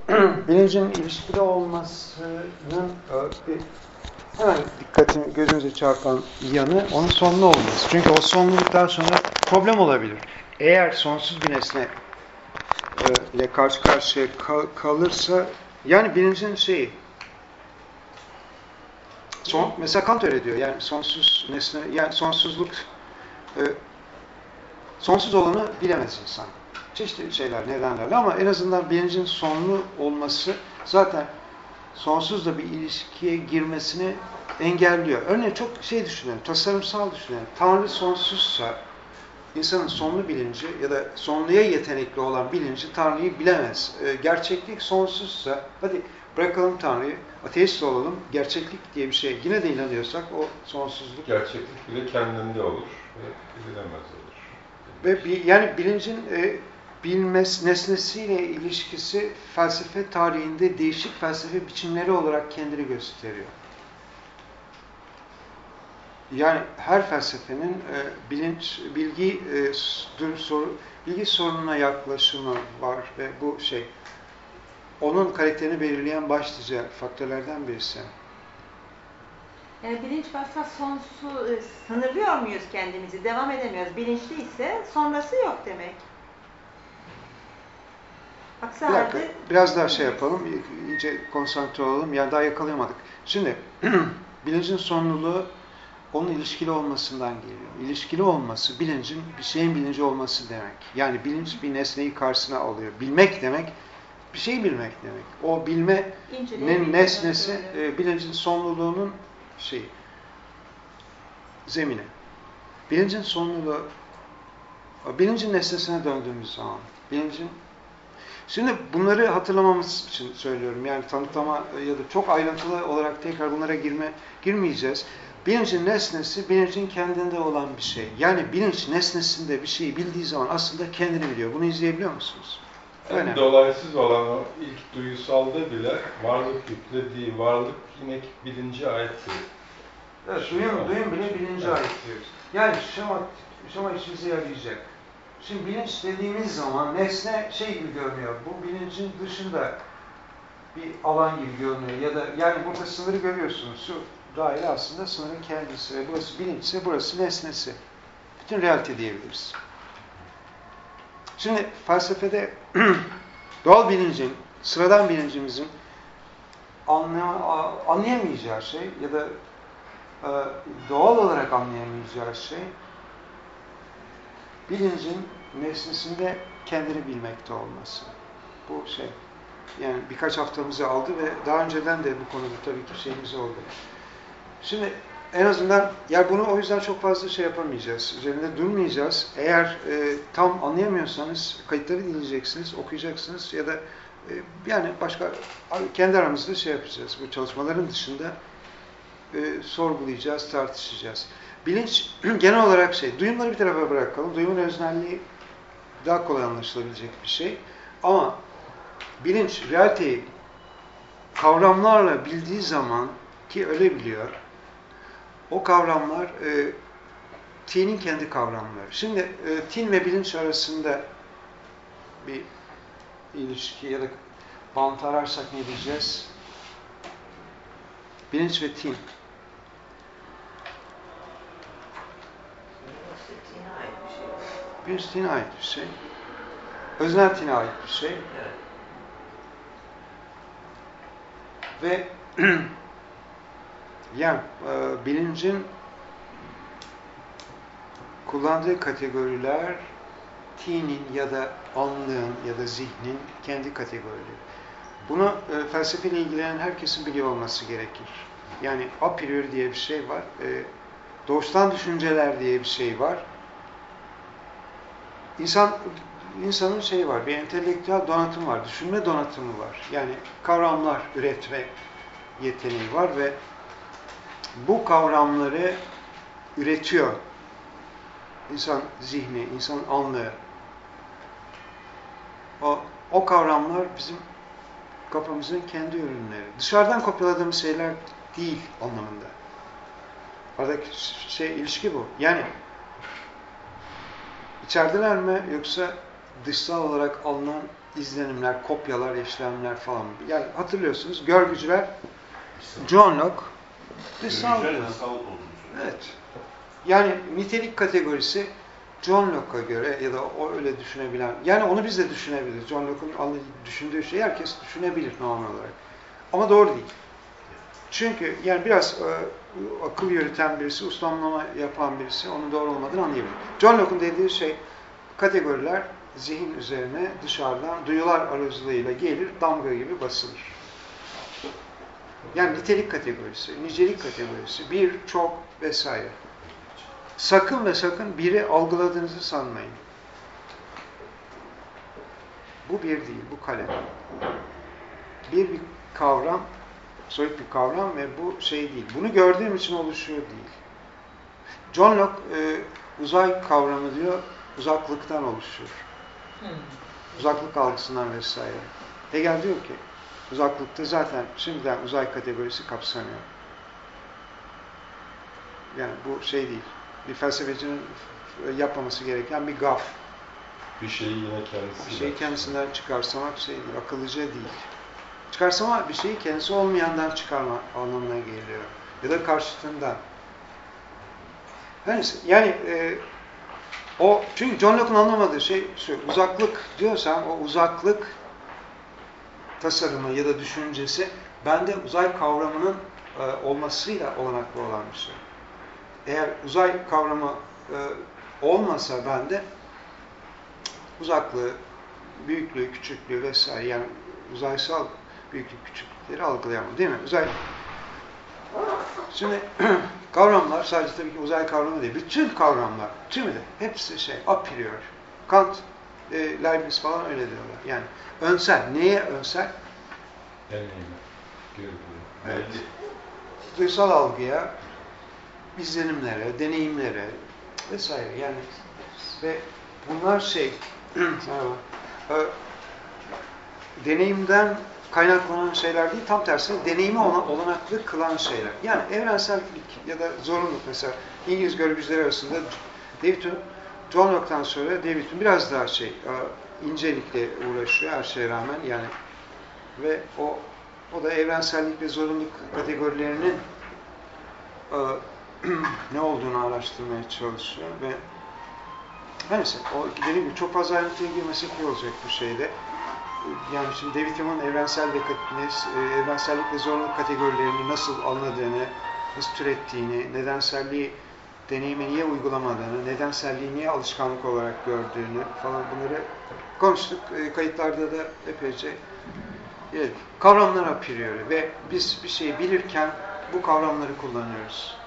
bilincin ilişkili olmasının hemen dikkatin gözünüze çarpan yanı onun sonlu olması. Çünkü o sonluluktan sonra problem olabilir. Eğer sonsuz bir nesne ile karşı karşıya kalırsa, yani bilincin şeyi, mesela Kant öyle diyor, yani sonsuz nesne, yani sonsuzluk, sonsuz olanı bilemez insan. Çeşitli şeyler, nedenlerle, ama en azından bilincin sonlu olması zaten sonsuzla bir ilişkiye girmesini engelliyor. Örneğin çok düşünelim, tasarımsal düşünelim. Tanrı sonsuzsa, insanın sonlu bilinci ya da sonluya yetenekli olan bilinci Tanrı'yı bilemez. Gerçeklik sonsuzsa, hadi bırakalım Tanrı'yı, ateist olalım, gerçeklik diye bir şey yine de inanıyorsak o sonsuzluk. Gerçeklik bile kendinde olur ve bilemez olur. Ve yani bilincin bilmez nesnesiyle ilişkisi felsefe tarihinde değişik felsefe biçimleri olarak kendini gösteriyor. Yani her felsefenin bilgi sorununa yaklaşımı var ve bu onun karakterini belirleyen başlıca faktörlerden birisi. Yani bilinç varsa sonsuz, sınırlıyor muyuz kendimizi, devam edemiyoruz. Bilinçliyse sonrası yok demek. Aksi halde... Biraz daha yapalım, iyice konsantre olalım, yani daha yakalayamadık. Şimdi, bilincin sonluluğu onun ilişkili olmasından geliyor. İlişkili olması, bilincin bir şeyin bilinci olması demek. Yani bilinç bir nesneyi karşısına alıyor. Bilmek demek, bir şeyi bilmek demek. O bilmenin nesnesi, bilincin sonluluğunun zemini. Bilincin sonluluğu, bilincin nesnesine döndüğümüz zaman, şimdi bunları hatırlamamız için söylüyorum. Yani tanıtlama ya da çok ayrıntılı olarak tekrar bunlara girmeyeceğiz. Bilincin nesnesi, bilincin kendinde olan bir şey. Yani bilinç nesnesinde bir şeyi bildiği zaman aslında kendini biliyor. Bunu izleyebiliyor musunuz? Yani dolaysız olan o ilk duyusalda bile varlık yüklediği varlık yine bilince aittir. Evet, duyum bile bilince ait diyoruz. Yani şema işimize yarayacak. Şimdi bilinç dediğimiz zaman nesne gibi görünüyor. Bu bilincin dışında bir alan gibi görünüyor. Ya da yani burada sınırı görüyorsunuz. Şu daire aslında sınırın kendisi. Burası bilinçse burası nesnesi. Bütün realite diyebiliriz. Şimdi felsefede doğal bilincin, sıradan bilincimizin anlayamayacağı şey ya da doğal olarak anlayamayacağı şey bilincin nesnesinde kendini bilmekte olması. Bu yani birkaç haftamızı aldı ve daha önceden de bu konuda tabii ki şeyimiz oldu. Şimdi en azından bunu o yüzden çok fazla yapamayacağız. Üzerinde durmayacağız. Eğer tam anlayamıyorsanız kayıtları dinleyeceksiniz, okuyacaksınız ya da yani başka kendi aramızda yapacağız. Bu çalışmaların dışında sorgulayacağız, tartışacağız. Bilinç genel olarak duyumları bir tarafa bırakalım. Duyumun öznelliği daha kolay anlaşılabilecek bir şey. Ama bilinç, realiteyi kavramlarla bildiği zaman ki öyle biliyor, o kavramlar T'nin kendi kavramları. Şimdi T'in ve bilinç arasında bir ilişki ya da bağıntı ararsak ne diyeceğiz? Bilinç ve T'in. Bilinç T'ine ait bir şey. Öznel T'ine ait bir şey. Ve yani bilincin kullandığı kategoriler T'nin ya da anlığın ya da zihnin kendi kategorileri. Bunu felsefeyle ilgilenen herkesin biliyor olması gerekir. Yani a priori diye bir şey var. Doğuştan düşünceler diye bir şey var. İnsanın var, bir entelektüel donatım var, düşünme donatımı var. Yani kavramlar üretme yeteneği var ve bu kavramları üretiyor insan zihni, insan anlığı. O kavramlar bizim kafamızın kendi ürünleri. Dışarıdan kopyaladığımız şeyler değil anlamında. Aradaki ilişki bu. Yani içerideler mi yoksa dışsal olarak alınan izlenimler, kopyalar, işlemler falan. Yani hatırlıyorsunuz, görgücüler John Locke dışsal diyor. Evet. Yani nitelik kategorisi John Locke'a göre ya da o öyle düşünebilen, yani onu biz de düşünebiliriz. John Locke'un düşündüğü şeyi herkes düşünebilir normal olarak. Ama doğru değil. Çünkü yani biraz akıl yürüten birisi, ustamlama yapan birisi onun doğru olmadığını anlayabilir. John Locke'un dediği şey, kategoriler zihin üzerine dışarıdan duyular aracılığıyla gelir, damga gibi basılır. Yani nitelik kategorisi, nicelik kategorisi, bir, çok vesaire. Sakın ve sakın biri algıladığınızı sanmayın. Bu bir değil, bu kalem. Bir kavram, soyut bir kavram ve bu şey değil. Bunu gördüğüm için oluşuyor değil. John Locke uzay kavramı diyor, uzaklıktan oluşuyor. Uzaklık algısından vesaire. Hegel diyor ki, uzaklıkta zaten şimdiden uzay kategorisi kapsanıyor. Yani bu şey değil. Bir felsefecinin yapmaması gereken bir gaf. Bir şeyi yine kendisi. Bir şeyi kendisinden çıkarsamak şey değil, akıllıca değil. Çıkarsama bir şeyi kendisi olmayandan çıkarma anlamına geliyor. Ya da karşıtından. Yani o, çünkü John Locke'un anlamadığı şey şu, uzaklık diyorsan o uzaklık tasarımı ya da düşüncesi bende uzay kavramının olmasıyla olanaklı olan bir şey. Eğer uzay kavramı olmasa bende uzaklığı, büyüklüğü, küçüklüğü vesaire yani uzaysal büyüklük, küçüklükleri algılayamam değil mi? Şimdi kavramlar sadece tabii ki uzay kavramı değil. Bütün kavramlar, tümü de hepsi şey, a priori. Kant, Leibniz falan öyle diyorlar. Yani önsel. Neye önsel? Deneyim. Evet. Duysal algıya, izlenimlere, deneyimlere vesaire. Yani ve bunlar şey deneyimden kaynaklanan şeyler değil, tam tersine deneyimi olanaklı kılan şeyler. Yani evrensellik ya da zorunluluk mesela İngiliz görgücüleri arasında David Hume, John Locke'tan sonra David Hume biraz daha incelikle uğraşıyor her şeye rağmen yani ve o da evrensellik ve zorunluluk kategorilerinin ne olduğunu araştırmaya çalışıyor ve neyse, o dediğim gibi çok fazla ayrıntıya girmesek iyi olacak bu şeyde. Yani şimdi David Hume'un evrensellik ve zorunluluk kategorilerini nasıl anladığını, nasıl türettiğini, nedenselliği deneyime niye uygulamadığını, nedenselliği niye alışkanlık olarak gördüğünü falan bunları konuştuk. Kayıtlarda da epeyce kavramlar a priori ve biz bir şeyi bilirken bu kavramları kullanıyoruz.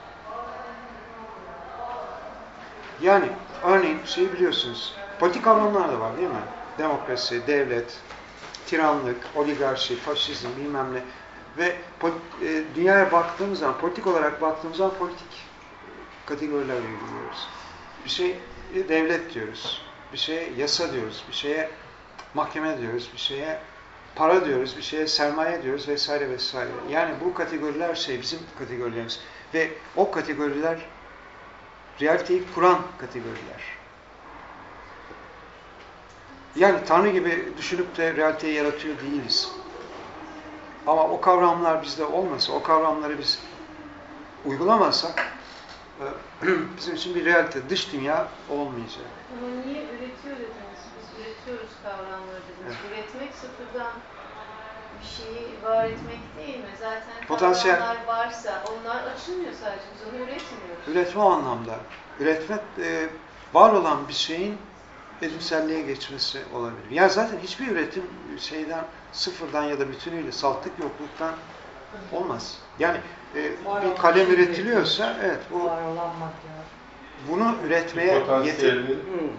Yani örneğin şeyi biliyorsunuz, politik kavramlar da var değil mi? Demokrasi, devlet, tiranlık, oligarşi, faşizm bilmem ne ve dünyaya baktığımız zaman, politik olarak baktığımız zaman politik kategorilerle ilgileniyoruz. Bir şey devlet diyoruz, bir şeye yasa diyoruz, bir şeye mahkeme diyoruz, bir şeye para diyoruz, bir şeye sermaye diyoruz vesaire vesaire. Yani bu kategoriler bizim kategorilerimiz ve o kategoriler realiteyi kuran kategoriler. Yani Tanrı gibi düşünüp de realiteyi yaratıyor değiliz. Ama o kavramlar bizde olmasa, o kavramları biz uygulamazsak bizim için bir realite, dış dünya olmayacak. Ama niye üretiyor dediniz? Biz üretiyoruz kavramları dediniz. Evet. Üretmek sıfırdan bir şeyi var etmek değil mi? Zaten potansiyel kavramlar varsa onlar açılmıyor sadece. Biz onu üretmiyoruz. Üretme o anlamda. Üretmek var olan bir şeyin edimselliğe geçmesi olabilir. Ya zaten hiçbir üretim sıfırdan ya da bütünüyle saltık yokluktan olmaz. Yani bir kalem üretiliyorsa evet bu bunu üretmeye yeterli.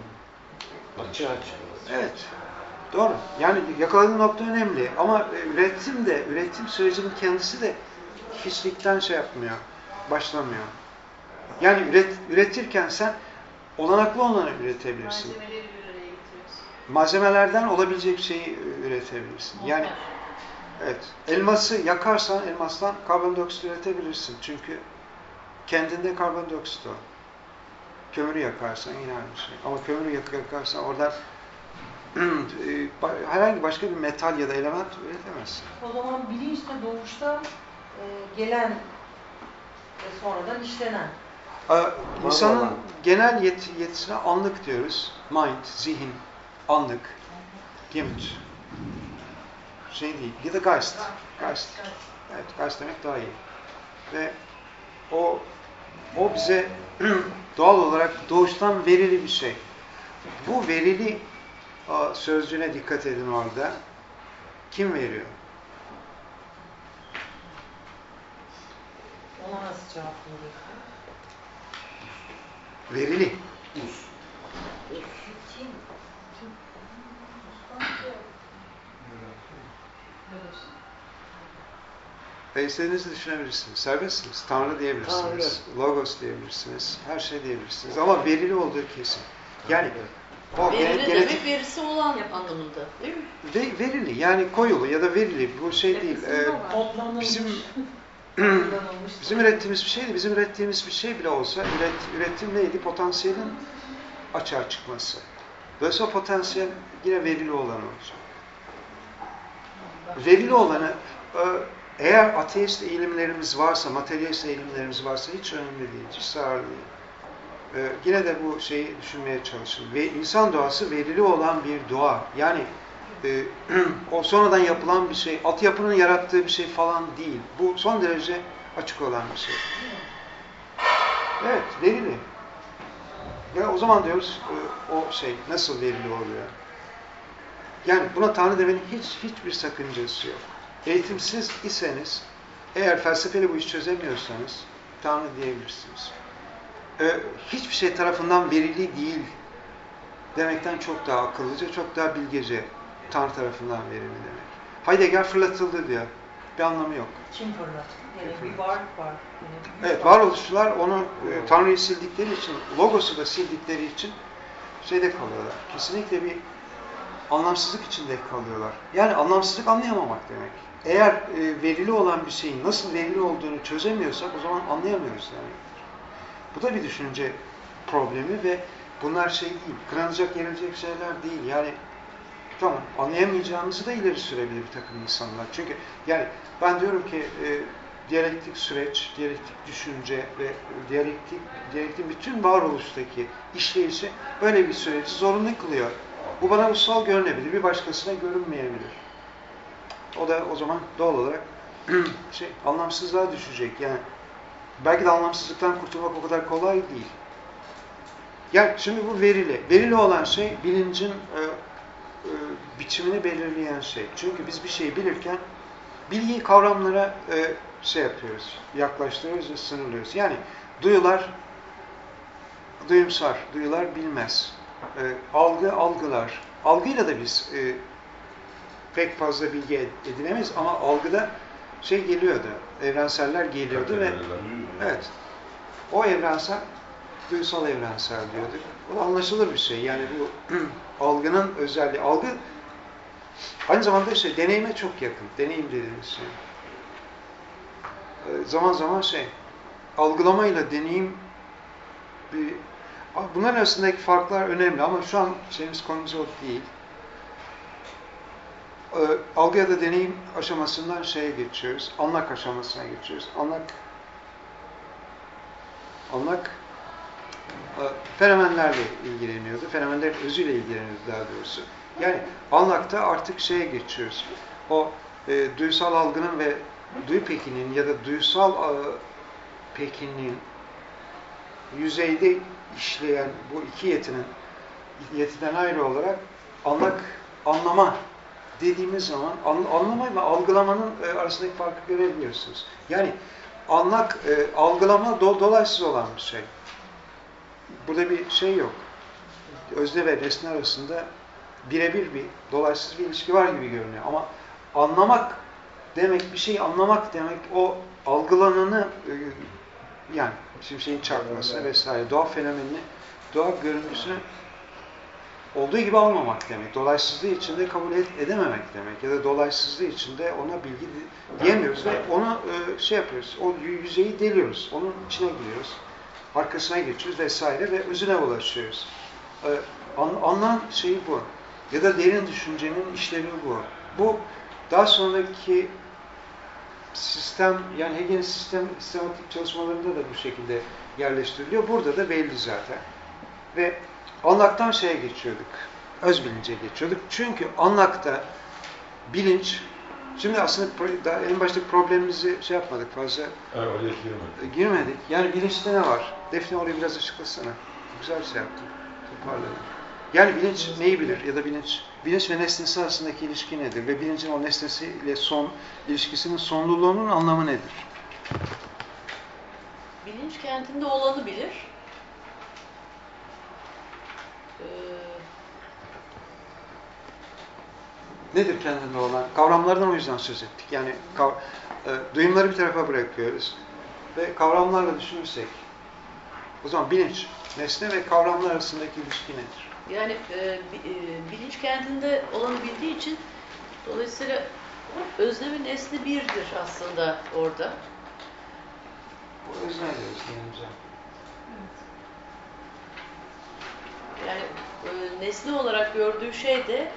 Evet. Doğru. Yani yakaladığın nokta önemli. Ama üretim sürecinin kendisi de hiçlikten yapmıyor. Başlamıyor. Yani üretirken sen olanaklı olanı üretebilirsin. Malzemeleri bir araya getiriyorsun. Malzemelerden olabilecek şeyi üretebilirsin. Yani evet, elması yakarsan elmastan karbondioksit üretebilirsin. Çünkü kendinde karbondioksit o. Kömürü yakarsan yine aynı şey. Ama kömürü yakarsan oradan herhangi başka bir metal ya da element üretemezsin. O zaman bilinç de doğuştan gelen ve sonradan işlenen. İnsanın genel yetisine anlık diyoruz. Mind, zihin, anlık, Gemüt. Şey değil. Ya da Geist. Geist. Evet, Geist demek daha iyi. Ve o bize doğal olarak doğuştan verili bir şey. Bu verili sözcüğüne dikkat edin orada. Kim veriyor? Ona nasıl cevap veriyorsun? Verili. İstediğinizi düşünebilirsiniz. Serbestsiniz. Tanrı diyebilirsiniz. Tanrı. Logos diyebilirsiniz. Her şey diyebilirsiniz. Ama verili olduğu kesin. Yani o verili demek verisi olan anlamında değil mi? Verili. Yani koyulu ya da verili. Bu şey değil. Bizim ürettiğimiz bir şeydi. Bizim ürettiğimiz bir şey bile olsa üretim neydi? Potansiyelin açığa çıkması. Dolayısıyla potansiyel yine verili olan olacak. Verili olanı eğer ateist eğilimlerimiz varsa, materyalist eğilimlerimiz varsa hiç önemli değil, hiç zararlı değil. Yine de bu şeyi düşünmeye çalışın. Ve insan doğası verili olan bir doğa. Yani o sonradan yapılan bir şey, altyapının yarattığı bir şey falan değil. Bu son derece açık olan bir şey. Evet, verili. Ya o zaman diyoruz o şey nasıl verili oluyor? Yani buna Tanrı demenin hiçbir sakıncası yok. Eğitimsiz iseniz, eğer felsefeyle bu işi çözemiyorsanız Tanrı diyebilirsiniz. Hiçbir şey tarafından verili değil demekten çok daha akıllıca, çok daha bilgece Tanrı tarafından verili demek. Heidegger fırlatıldı diyor. Bir anlamı yok. Kim fırlattı? Yani bir varlık var. Evet, varoluşçular onu Tanrı'yı sildikleri için, Logos'u da sildikleri için şeyde kalıyorlar. Kesinlikle bir anlamsızlık içinde kalıyorlar. Yani anlamsızlık anlayamamak demek. Eğer verili olan bir şeyin nasıl verili olduğunu çözemiyorsak o zaman anlayamıyoruz demektir. Bu da bir düşünce problemi ve bunlar şey değil, kınanacak, yerilecek şeyler değil. Yani tamam, anlayamayacağımızı da ileri sürebilir bir takım insanlar. Çünkü yani ben diyorum ki diyalektik süreç, diyalektik düşünce ve diyalektik bütün varoluştaki işleyişi böyle bir süreci zorunlu kılıyor. Bu bana ussal görünebilir, bir başkasına görünmeyebilir. O da o zaman doğal olarak anlamsızlığa düşecek. Yani belki de anlamsızlıktan kurtulmak o kadar kolay değil. Yani şimdi bu verili. Verili olan şey bilincin biçimini belirleyen şey. Çünkü biz bir şeyi bilirken bilgiyi kavramlara yapıyoruz, yaklaştırıyoruz ve sınırlıyoruz. Yani duyular duyumsar, duyular bilmez. Algı algılar. Algıyla da biz pek fazla bilgi edinemeyiz ama algıda geliyordu, evrenseller geliyordu ve evet, o evrensel, duysal evrensel diyorduk. O da anlaşılır bir şey. Yani bu algının özelliği. Algı aynı zamanda deneyime çok yakın. Deneyim dediğimiz şey. Zaman zaman algılamayla deneyim bunların arasındaki farklar önemli ama şu an konumuz o değil. Algı ya da deneyim aşamasından geçiyoruz. Anlak aşamasına geçiyoruz. Anlak fenomenlerle ilgileniyordu. Fenomenlerin özüyle ilgileniyordu daha doğrusu. Yani anlakta artık geçiyoruz. O duysal algının ve duyu pekinin ya da duysal pekinin yüzeyde işleyen bu iki yetiden ayrı olarak anlama dediğimiz zaman anlama ve algılamanın arasındaki farkı görebiliyorsunuz. Yani algılama dolaysız olan bir şey. Burada bir yok. Özne ve nesne arasında birebir bir dolaysız bir ilişki var gibi görünüyor. Ama anlamak demek, bir şeyi anlamak demek o algılananı yani şeyin çarpması vesaire, doğa fenomenini, doğa görüntüsünü olduğu gibi almamak demek. Dolaysızlığı içinde kabul edememek demek. Ya da dolaysızlığı içinde ona bilgi diyemiyoruz ve onu yapıyoruz. O yüzeyi deliyoruz. Onun içine giriyoruz. Arkasına geçiyoruz vesaire ve özüne ulaşıyoruz. Anlam bu. ya da derin düşüncenin işlevi bu. Bu daha sonraki sistem, yani Hegel'in sistematik çalışmalarında da bu şekilde yerleştiriliyor. Burada da belli zaten. Ve anlaktan şeye geçiyorduk, öz bilince geçiyorduk. Çünkü anlakta bilinç, şimdi aslında daha en baştaki problemimizi şey yapmadık fazla. Evet, oraya girmedik. Yani bilinçte ne var? Defne orayı biraz açıklasana. Güzel şey yaptın. Toparladın. Yani bilinç neyi bilir? Ya da bilinç ve nesnesi arasındaki ilişki nedir? Ve bilincin o nesnesiyle son ilişkisinin sonluluğunun anlamı nedir? Bilinç kendinde olanı bilir. Nedir kendinde olan? Kavramlardan o yüzden söz ettik. Yani duyumları bir tarafa bırakıyoruz. Ve kavramlarla düşünürsek, o zaman bilinç, nesne ve kavramlar arasındaki ilişki nedir? Yani bilinç kendinde olanı bildiği için dolayısıyla özne ve nesne birdir aslında orada. Bu özne de özneğimize. Yani nesne olarak gördüğü şey de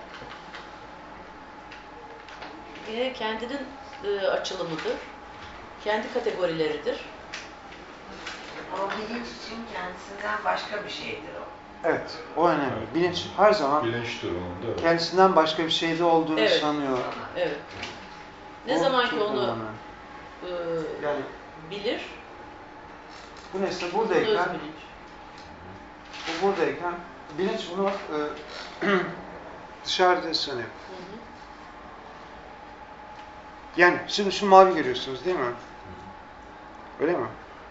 yine kendinin açılımıdır. Kendi kategorileridir. Ama bilinç için kendisinden başka bir şeydir o. Evet, o önemli. Bilinç her zaman bilinç durumunda. Evet. Kendisinden başka bir şeyde olduğunu sanıyor. Evet. Ne zaman ki onu yani, bilir, bu nesne buradayken, bu buradayken bilinç bunu dışarıda sanıyor. Yani şimdi şu mavi görüyorsunuz değil mi? Öyle mi?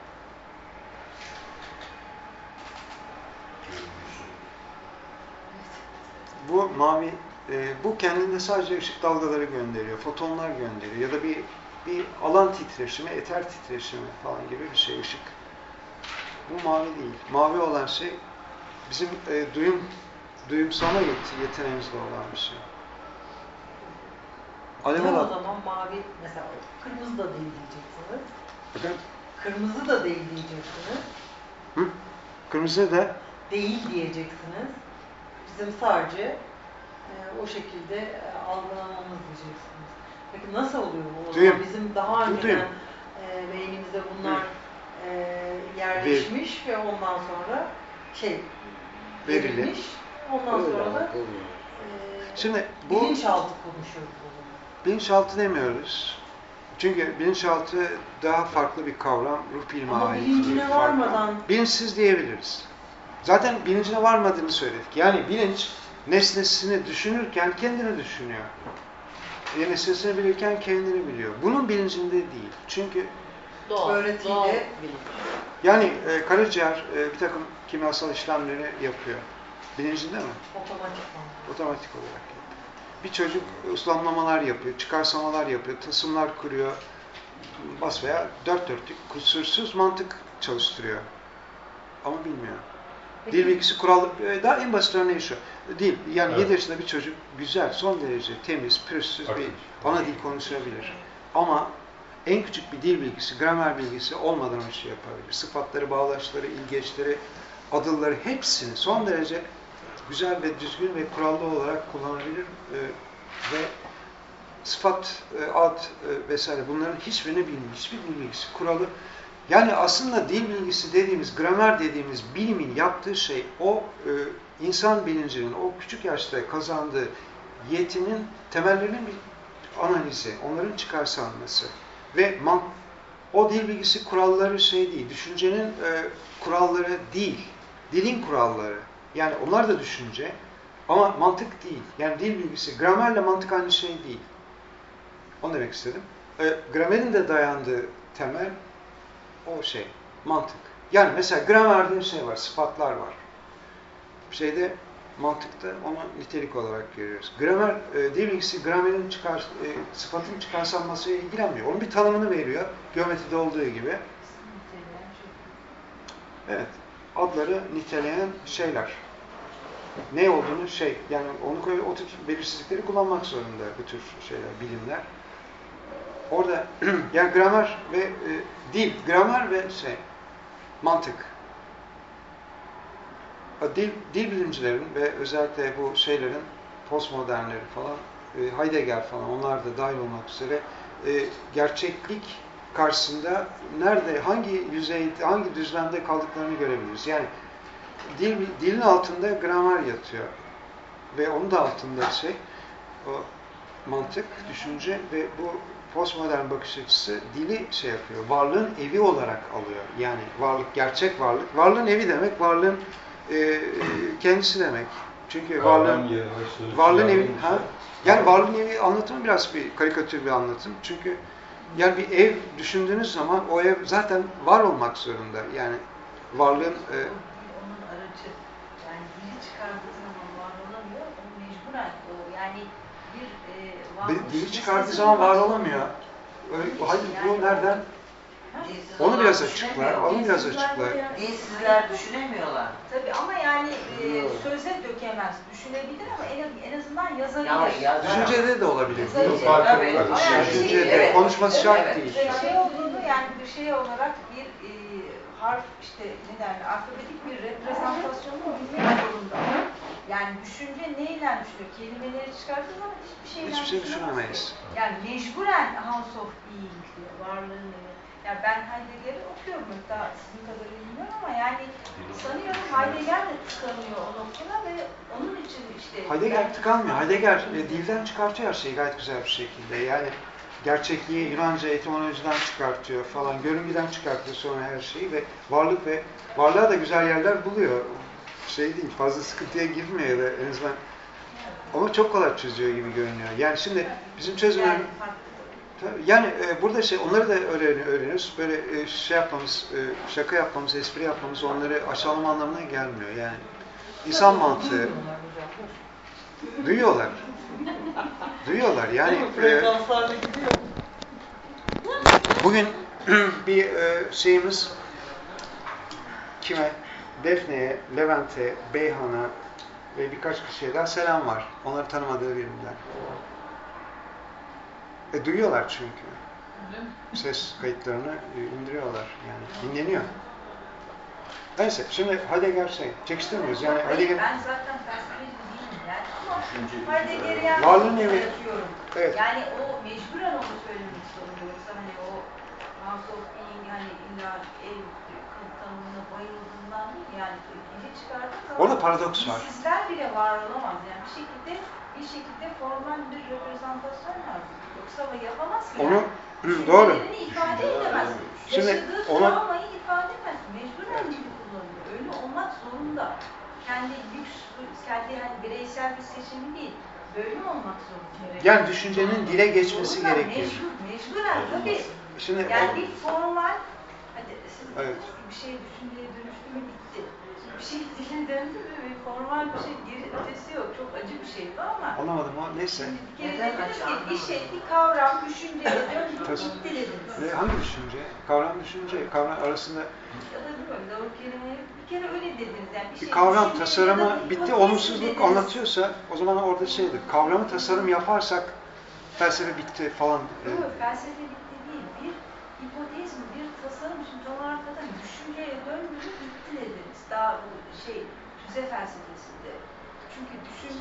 Bu mavi, bu kendinde sadece ışık dalgaları gönderiyor, fotonlar gönderiyor ya da bir alan titreşimi, eter titreşimi falan gibi bir şey, ışık. Bu mavi değil. Mavi olan şey bizim duyumsama yeteneğimizle olan bir şey. Alev o zaman mavi, mesela kırmızı da değil diyeceksiniz. Efendim? Kırmızı da değil diyeceksiniz. Hı? Kırmızı da değil diyeceksiniz. Bizim sadece o şekilde algılamamız diyeceksiniz. Peki nasıl oluyor bu? O zaman bizim daha önceden beynimizde bunlar yerleşmiş ve ondan sonra verilmiş. Ondan sonra da şimdi bu bilinçaltı konuşuyoruz o zaman. Bilinçaltı demiyoruz. Çünkü bilinçaltı daha farklı bir kavram, ruh bilime ait. Ama bilincine varmadan... Bilinçsiz diyebiliriz. Zaten bilincine varmadığını söyledik. Yani bilinç nesnesini düşünürken kendini düşünüyor. Nesnesini bilirken kendini biliyor. Bunun bilincinde değil. Çünkü doğal bilinç. Yani karaciğer bir takım kimyasal işlemleri yapıyor. Bilincinde mi? Otomatik olarak yapıyor. Bir çocuk uslanmamalar yapıyor, çıkarsamalar yapıyor, tılsımlar kuruyor. Basbayağı dört dörtlük, kusursuz mantık çalıştırıyor. Ama bilmiyor. Peki. Dil bilgisi kurallı, daha en basit örneği şu. Dil, yani 7 yaşında bir çocuk güzel, son derece temiz, pürüzsüz bir ana dil konuşabilir. Ama en küçük bir dil bilgisi, gramer bilgisi olmadan o şey yapabilir. Sıfatları, bağlaçları, ilgeçleri, adılları hepsini son derece güzel ve düzgün ve kurallı olarak kullanabilir ve sıfat, ad vesaire bunların hiçbirini bilmiyor. Hiçbir dil bilgisi kuralı. Yani aslında dil bilgisi dediğimiz, gramer dediğimiz bilimin yaptığı şey o insan bilincinin o küçük yaşta kazandığı yetinin temellerinin bir analizi, onların çıkarsalması ve o dil bilgisi kuralları değil, düşüncenin kuralları değil, dilin kuralları. Yani onlar da düşünce ama mantık değil. Yani dil bilgisi, gramerle mantık aynı şey değil. Onu demek istedim. Gramerin de dayandığı temel o mantık. Yani mesela gramer diye bir şey var, sıfatlar var. Mantıkta onu nitelik olarak görüyoruz. Gramer, dil bilgisi gramerin sıfatın çıkarsalmasıyla ilgilenmiyor. Onun bir tanımını veriyor, geometride olduğu gibi. Evet, adları niteleyen şeyler. Ne olduğunu yani onu o tür belirsizlikleri kullanmak zorunda bu tür şeyler, bilimler. Orada yani gramer ve gramer ve mantık. Dil bilimcilerin ve özellikle bu şeylerin postmodernleri falan, Heidegger falan, onlar da dahil olmak üzere gerçeklik karşısında nerede, hangi yüzeyde, hangi düzlemde kaldıklarını görebiliriz. Yani dilin altında gramer yatıyor ve onun da altında o mantık, düşünce ve bu postmodern bakış açısı dili yapıyor. Varlığın evi olarak alıyor. Yani varlık, gerçek varlık. Varlığın evi demek, varlığın kendisi demek. Çünkü varlığın evi, yani varlığın evi anlatımı biraz bir karikatür bir anlatım. Çünkü yani bir ev düşündüğünüz zaman o ev zaten var olmak zorunda. Yani varlığın onun aracı. Yani dili çıkardığı zaman var olamıyor. O mecburen yani dili çıkardığı zaman var olamıyor. Hayır, bu nereden? Onu biraz açıklar, onu biraz açıklar. Dilsizler düşünemiyorlar. Tabii ama yani söze dökemez. Düşünebilir ama en azından yazabilir. Düşüncede de olabilir. Düşüncede, konuşması şart değil. Şey olduğunu yani bir şey olarak bir harf ne derler, alfabetik bir reprezentasyonu bilmek zorunda. Yani düşünce neyle düşünüyor? Kelimeleri çıkardığı zaman hiçbir şey düşünemeyiz. Yani mecburen House of Being diyor, varlığını. Yani ben Heidegger'i okuyorum, daha sizin kadar bilmiyorum ama yani sanıyorum Heidegger de tıkanıyor o noktada ve onun için Heidegger tıkanmıyor. Heidegger dilden çıkartıyor her şeyi gayet güzel bir şekilde. Yani gerçekliği Yunanca etimolojiden çıkartıyor falan, görüngüden çıkartıyor sonra her şeyi ve varlığa da güzel yerler buluyor. Değil, fazla sıkıntıya girmiyor da en azından. Ama çok kolay çözüyor gibi görünüyor. Yani şimdi bizim çözümler... Yani burada onları da öğreniyoruz. Böyle yapmamız, şaka yapmamız, espri yapmamız onları aşağılama anlamına gelmiyor. Yani insan mantığı... Duyuyorlar. Duyuyorlar. Yani bugün bir şeyimiz kime? Defne'ye, Levent'e, Beyhan'a ve birkaç kişiye daha selam var. Onları tanımadığı birinden. Duyuyorlar çünkü. Ses kayıtlarını indiriyorlar. Yani dinleniyor. Neyse, şimdi Heidegger çekiştirmiyoruz. Yani Heidegger... Ben zaten felsefeci değilim yani ama Heidegger'i yani varlığın evi. Evet. Yani o mecburen onu söylemek zorunda. Yoksa hani o House of Being hani illa ev tanımına bayıldığından değil yani dili çıkardığı zaman orada paradoks var. Sizler bile var olamaz yani bir şekilde formal bir reprezentasyon lazım. Yoksa yapamaz ki onu yani. doğru. ifade edemez. Şimdi yaşadığı travmayı ifade edemez. Mecburen dili kullanıyor. Öyle olmak zorunda. Kendi hani bireysel bir seçimi değil. Böyle olmak zorunda. Yani düşüncenin dile geçmesi gerekiyor. Mecburen tabii. Şimdi yani bir formal siz evet. bir şey düşünceye dönüştü mü bitti. Bir şey dile döndü mü formal bir şey geri ötesi yok. Çok acı bir şeydi ama. Anlamadım ama neyse. Bir kere dediniz ki bir kavram düşünceye döndü bitti dediniz. Hangi düşünce? Kavram düşünce. Kavram arasında ya da bilmiyorum doğru kelimeyi bir kere öyle dediniz. Yani bir kavram tasarımı bitti, olumsuzluk anlatıyorsa o zaman orada kavramı tasarım yaparsak felsefe bitti falan. Yok, felsefe bitti değil. Bir hipotez mi, bir tasarım. Şimdi tam arkadan düşünceye döndü bitti dediniz. Daha bu tüze felsefesinde. Çünkü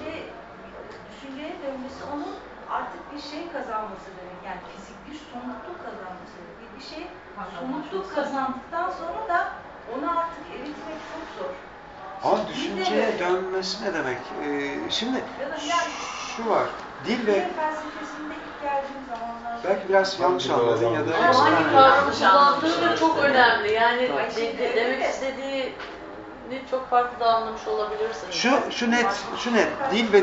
düşünceye dönmesi onun artık bir şey kazanması demek. Yani fizik bir somutluk kazanması demek. Bir şey somutluk kazandıktan sonra da onu artık eritmek çok zor. Ama düşünceye dönmesi ne demek? Şimdi şu var. Dil ve felsefesinde ilk geldiğim zamanlarda belki biraz yanlış anladın ya da ama hangi kavramı kullandığı da çok önemli. Yani demek istediğini çok farklı da anlamış olabilirsiniz. Şu net. Dil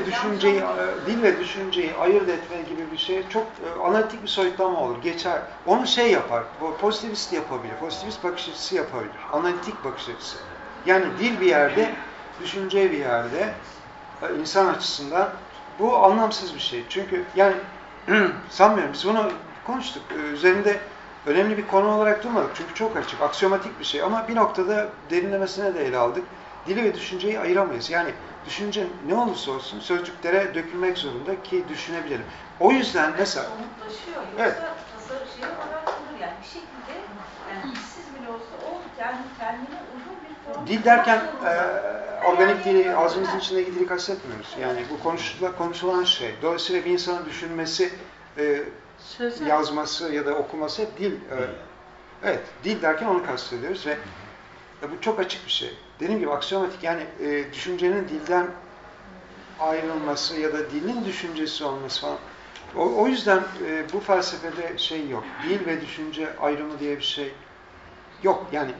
ve düşünceyi ayırt etme gibi bir şey çok analitik bir soyutlama olur. Geçer. Onu yapar. Pozitivist yapabilir. Pozitivist bakış açısı yapabilir. Analitik bakış açısı. Yani dil bir yerde, düşünce bir yerde insan açısından bu anlamsız bir şey. Çünkü yani sanmıyorum biz bunu konuştuk. Üzerinde önemli bir konu olarak durmadık. Çünkü çok açık, aksiomatik bir şey ama bir noktada derinlemesine de ele aldık. Dili ve düşünceyi ayıramayız. Yani düşünce ne olursa olsun sözcüklere dökülmek zorunda ki düşünebilelim. O yüzden mesela somutlaşıyor. Yoksa tasarı olarak olur yani bir şekilde yani hissiz bile olsa o kendine uzun bir dil derken organik dili, ağzımızın içindeki dili kastetmiyoruz. Yani bu konuşulan şey. Dolayısıyla bir insanın düşünmesi, yazması ya da okuması hep dil. Evet, dil derken onu kastediyoruz ve bu çok açık bir şey. Dediğim gibi aksiyomatik, yani düşüncenin dilden ayrılması ya da dilin düşüncesi olması falan. O yüzden bu felsefede şey yok. Dil ve düşünce ayrımı diye bir şey yok. Yani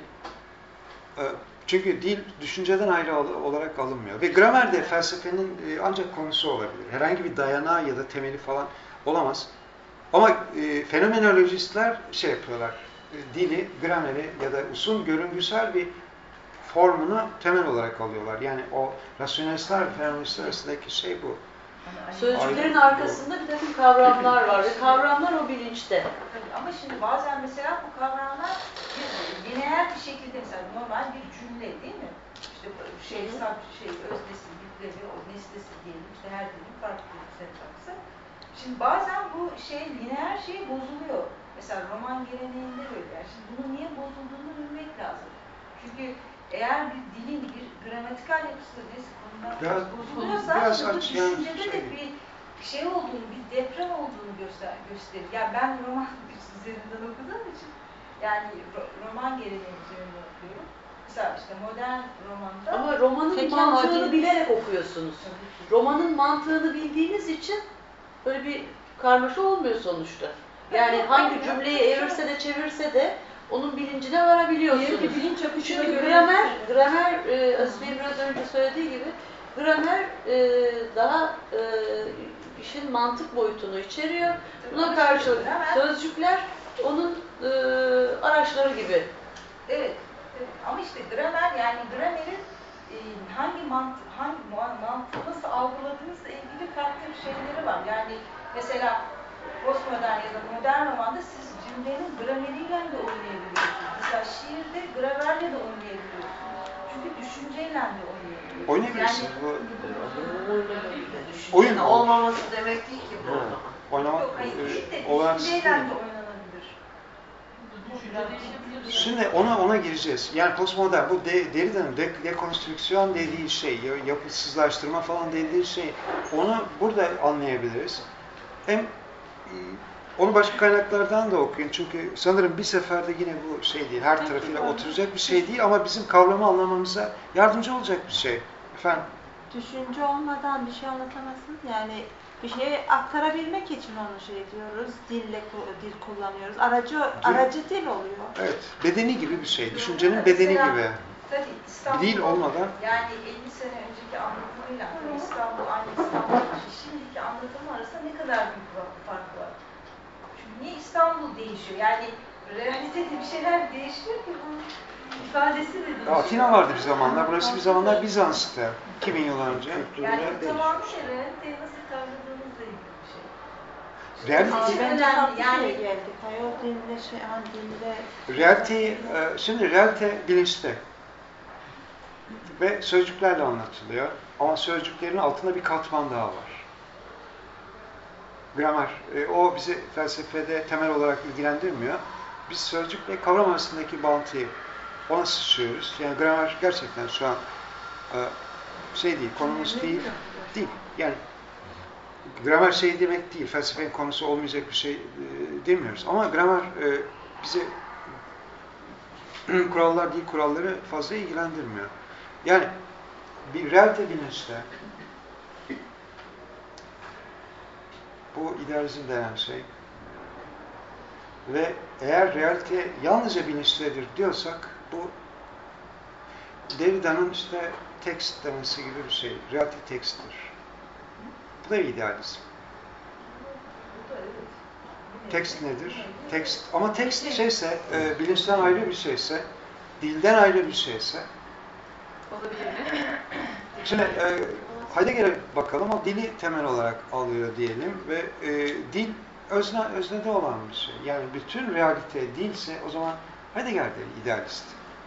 çünkü dil düşünceden ayrı olarak alınmıyor. Ve gramer de felsefenin ancak konusu olabilir. Herhangi bir dayanağı ya da temeli falan olamaz. Ama fenomenolojistler şey yapıyorlar. Dili, grameri ya da usul görüngüsel bir formunu temel olarak alıyorlar. Yani o rasyonelistler ve fenomenistler arasındaki şey bu. Sözcüklerin arkasında bir takım kavramlar var ve kavramlar o bilinçte. Tabii, ama şimdi bazen mesela bu kavramlar lineer bir şekilde, mesela normal bir cümle değil mi? İşte öznesi, yüklemi, o nesnesi diyelim, işte her dilin farklı bir sentaksı. Şimdi bazen bu lineer şey bozuluyor. Mesela roman geleneğinde böyle. Yani şimdi bunun niye bozulduğunu bilmek lazım. Çünkü eğer bir dilin bir gramatikal yapısı neyse konudan bozuluyorsa bu düşüncede de bir şey olduğunu, bir deprem olduğunu gösterir. Yani ben roman üzerinden okuduğum için, yani roman geleneği üzerinden okuyorum. Mesela işte modern romanda... Ama romanın mantığını bilerek okuyorsunuz. Romanın mantığını bildiğiniz için böyle bir karmaşa olmuyor sonuçta. Yani hangi cümleyi evirse de çevirse de onun bilincine varabiliyorsunuz. Çünkü gramer Asmi'nin biraz önce söylediği gibi, gramer daha işin mantık boyutunu içeriyor. Buna karşılık sözcükler onun araçları gibi. Evet. Ama işte gramer, yani gramerin hangi mantığı nasıl algıladığınızla ilgili farklı şeyleri var. Yani mesela postmodern ya da modern romanda siz cümlenin grameriyle de oynayabiliyorsunuz. Mesela şiirde gramerle de oynayabiliyorsunuz. Çünkü düşünceyle de oynayabiliyorsunuz. Oynayabilirsiniz. Bu oyun olmaması demek değil ki bu. Oynamak düşünceyle de oynanabilir. Şimdi ona gireceğiz. Yani postmodern, bu Derrida'nın dekonstrüksiyon dediği şey, yapısızlaştırma falan dediği şey, onu burada anlayabiliriz. Hem onu başka kaynaklardan da okuyun. Çünkü sanırım bir seferde yine bu şey değil, her tarafıyla oturacak bir şey değil ama bizim kavramı anlamamıza yardımcı olacak bir şey. Efendim? Düşünce olmadan bir şey anlatamazsınız. Yani bir şeyi aktarabilmek için onu şey diyoruz, dil kullanıyoruz. Aracı dil oluyor. Evet, bedeni gibi bir şey. Düşüncenin bedeni gibi. Tabii, dil olmadan. Yani 50 sene önceki anlatımıyla İstanbul, aynı İstanbul, şimdiki anlatımı arasında ne kadar büyük fark var. Çünkü niye İstanbul değişiyor? Yani realitede bir şeyler değişiyor ki bunun ifadesi de değişiyor. Atina vardı bir zamanlar. Burası bir zamanlar Bizans'tı. 2000 yıl önce. Yani tamamıyla realiteyi nasıl kavradığınızla ilgili bir şey. Şimdi realite bilinçte ve sözcüklerle anlatılıyor. Ama sözcüklerin altında bir katman daha var. Gramer. O bizi felsefede temel olarak ilgilendirmiyor. Biz sözcükle kavram arasındaki bağıntıyı ona sıçrıyoruz. Yani gramer gerçekten şu an değil, konumuz değil. Yani gramer şey demek değil, felsefenin konusu olmayacak bir şey demiyoruz. Ama gramer bizi kurallar, dil kuralları fazla ilgilendirmiyor. Yani bir realite bilinçte bu idealizm denen şey ve eğer realite yalnızca bilinçtedir diyorsak bu Derrida'nın işte tekst demesi gibi bir şey. Realite teksttir. Bu da bir idealizm. Tekst nedir? Tekst. Ama tekst şeyse, bilinçten ayrı bir şeyse, dilden ayrı bir şeyse. Şimdi Heidegger'e bakalım. O dili temel olarak alıyor diyelim ve dil öznede olan bir şey. Yani bütün realite dilse o zaman Heidegger de idealist.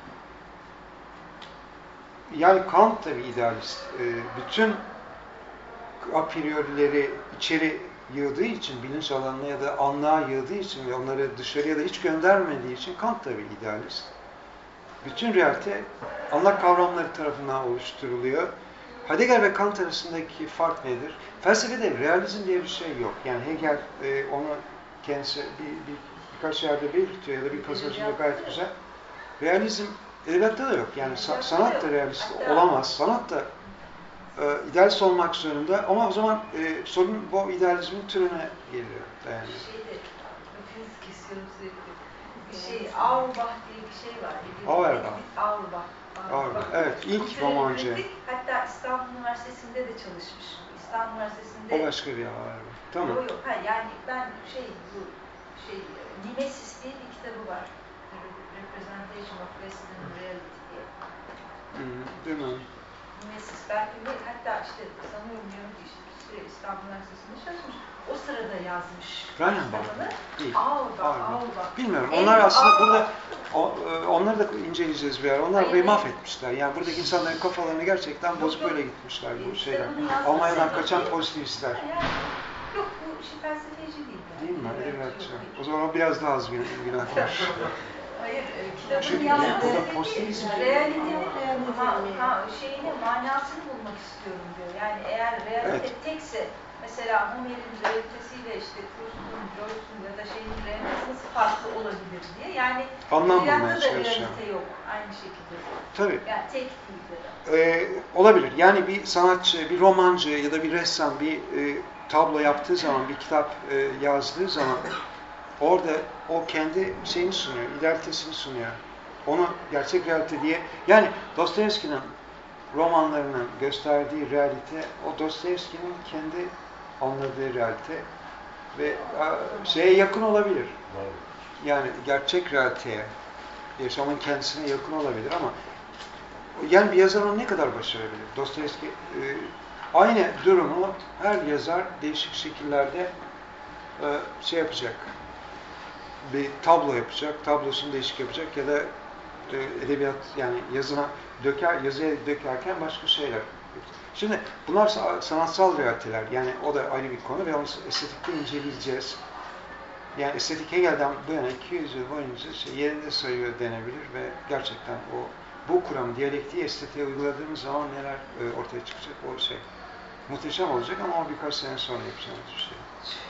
Yani Kant da bir idealist. Bütün a priori'leri içeri yığdığı için, bilinç alanına ya da anlığa yığdığı için ve onları dışarıya da hiç göndermediği için Kant da bir idealist. bütün realite anlam kavramları tarafından oluşturuluyor. Heidegger ve Kant arasındaki fark nedir? Felsefede realizm diye bir şey yok. Yani Hegel onu kendisi birkaç yerde belirtiyor ya da bir pasajında gayet güzel. Realizm edebiyatta da yok. Yani sanat da realist olamaz. Sanat da idealist olmak zorunda. Ama o zaman sorun bu idealizmin türüne geliyor. Yani. Auerbach diye bir şey var. Auerbach. Evet, ilk romancı. Hatta İstanbul Üniversitesi'nde de çalışmış. İstanbul Üniversitesi'nde. O başka bir Auerbach. Tamam. Yok, yani ben Mimesis diye bir kitabı var. Representation of Western Reality diye. Değil mi? Mimesis belki de, hatta işte sanıyorum İstanbul Üniversitesi'nde çalışmış. O sırada yazmış. Reinhard değil. Auerbach. Bilmiyorum. Onlar aslında burada onları da inceleyeceğiz bir ara. Onlar burayı mahvetmişler. Yani buradaki insanların kafalarını gerçekten bozup böyle gitmişler bu şeyler. Almanya'dan kaçan pozitivistler. Yok, bu felsefeci değil. Değil mi? Edebiyatçı. O zaman biraz daha az günah var. Hayır, kitabın yazdığı realitenin manasını bulmak istiyorum diyor. Yani eğer realite tekse, mesela Homer'in realitesiyle işte Proust'un, Joyce'un ya da realitesi nasıl farklı olabilir diye. Yani edebiyatında da realite yok aynı şekilde. Tabii. Yani tek değil. Olabilir. Yani bir sanatçı, bir romancı ya da bir ressam bir tablo yaptığı zaman, bir kitap yazdığı zaman orada o kendi şeyini sunuyor, idealitesini sunuyor. Onu gerçek realite diye. Yani Dostoyevski'nin romanlarının gösterdiği realite, o Dostoyevski'nin kendi anladığı realite ve şeye yakın olabilir. Yani gerçek realiteye, yaşamın kendisine yakın olabilir ama yani bir yazar onu ne kadar başarabilir? Dostoyevski aynı durumu her yazar değişik şekillerde şey yapacak. Bir tablo yapacak, tablosunu değişik yapacak ya da edebiyat yani yazıya dökerken başka şeyler. Şimdi bunlar sanatsal realiteler. Yani o da ayrı bir konu ve onu estetikte inceleyeceğiz. Yani estetik Hegel'den bu yana 200 yıl boyunca yerinde sayıyor denebilir ve gerçekten bu kuram, diyalektiği estetiğe uyguladığımız zaman neler ortaya çıkacak o şey. Muhteşem olacak ama o birkaç sene sonra yapacağımız bir şey.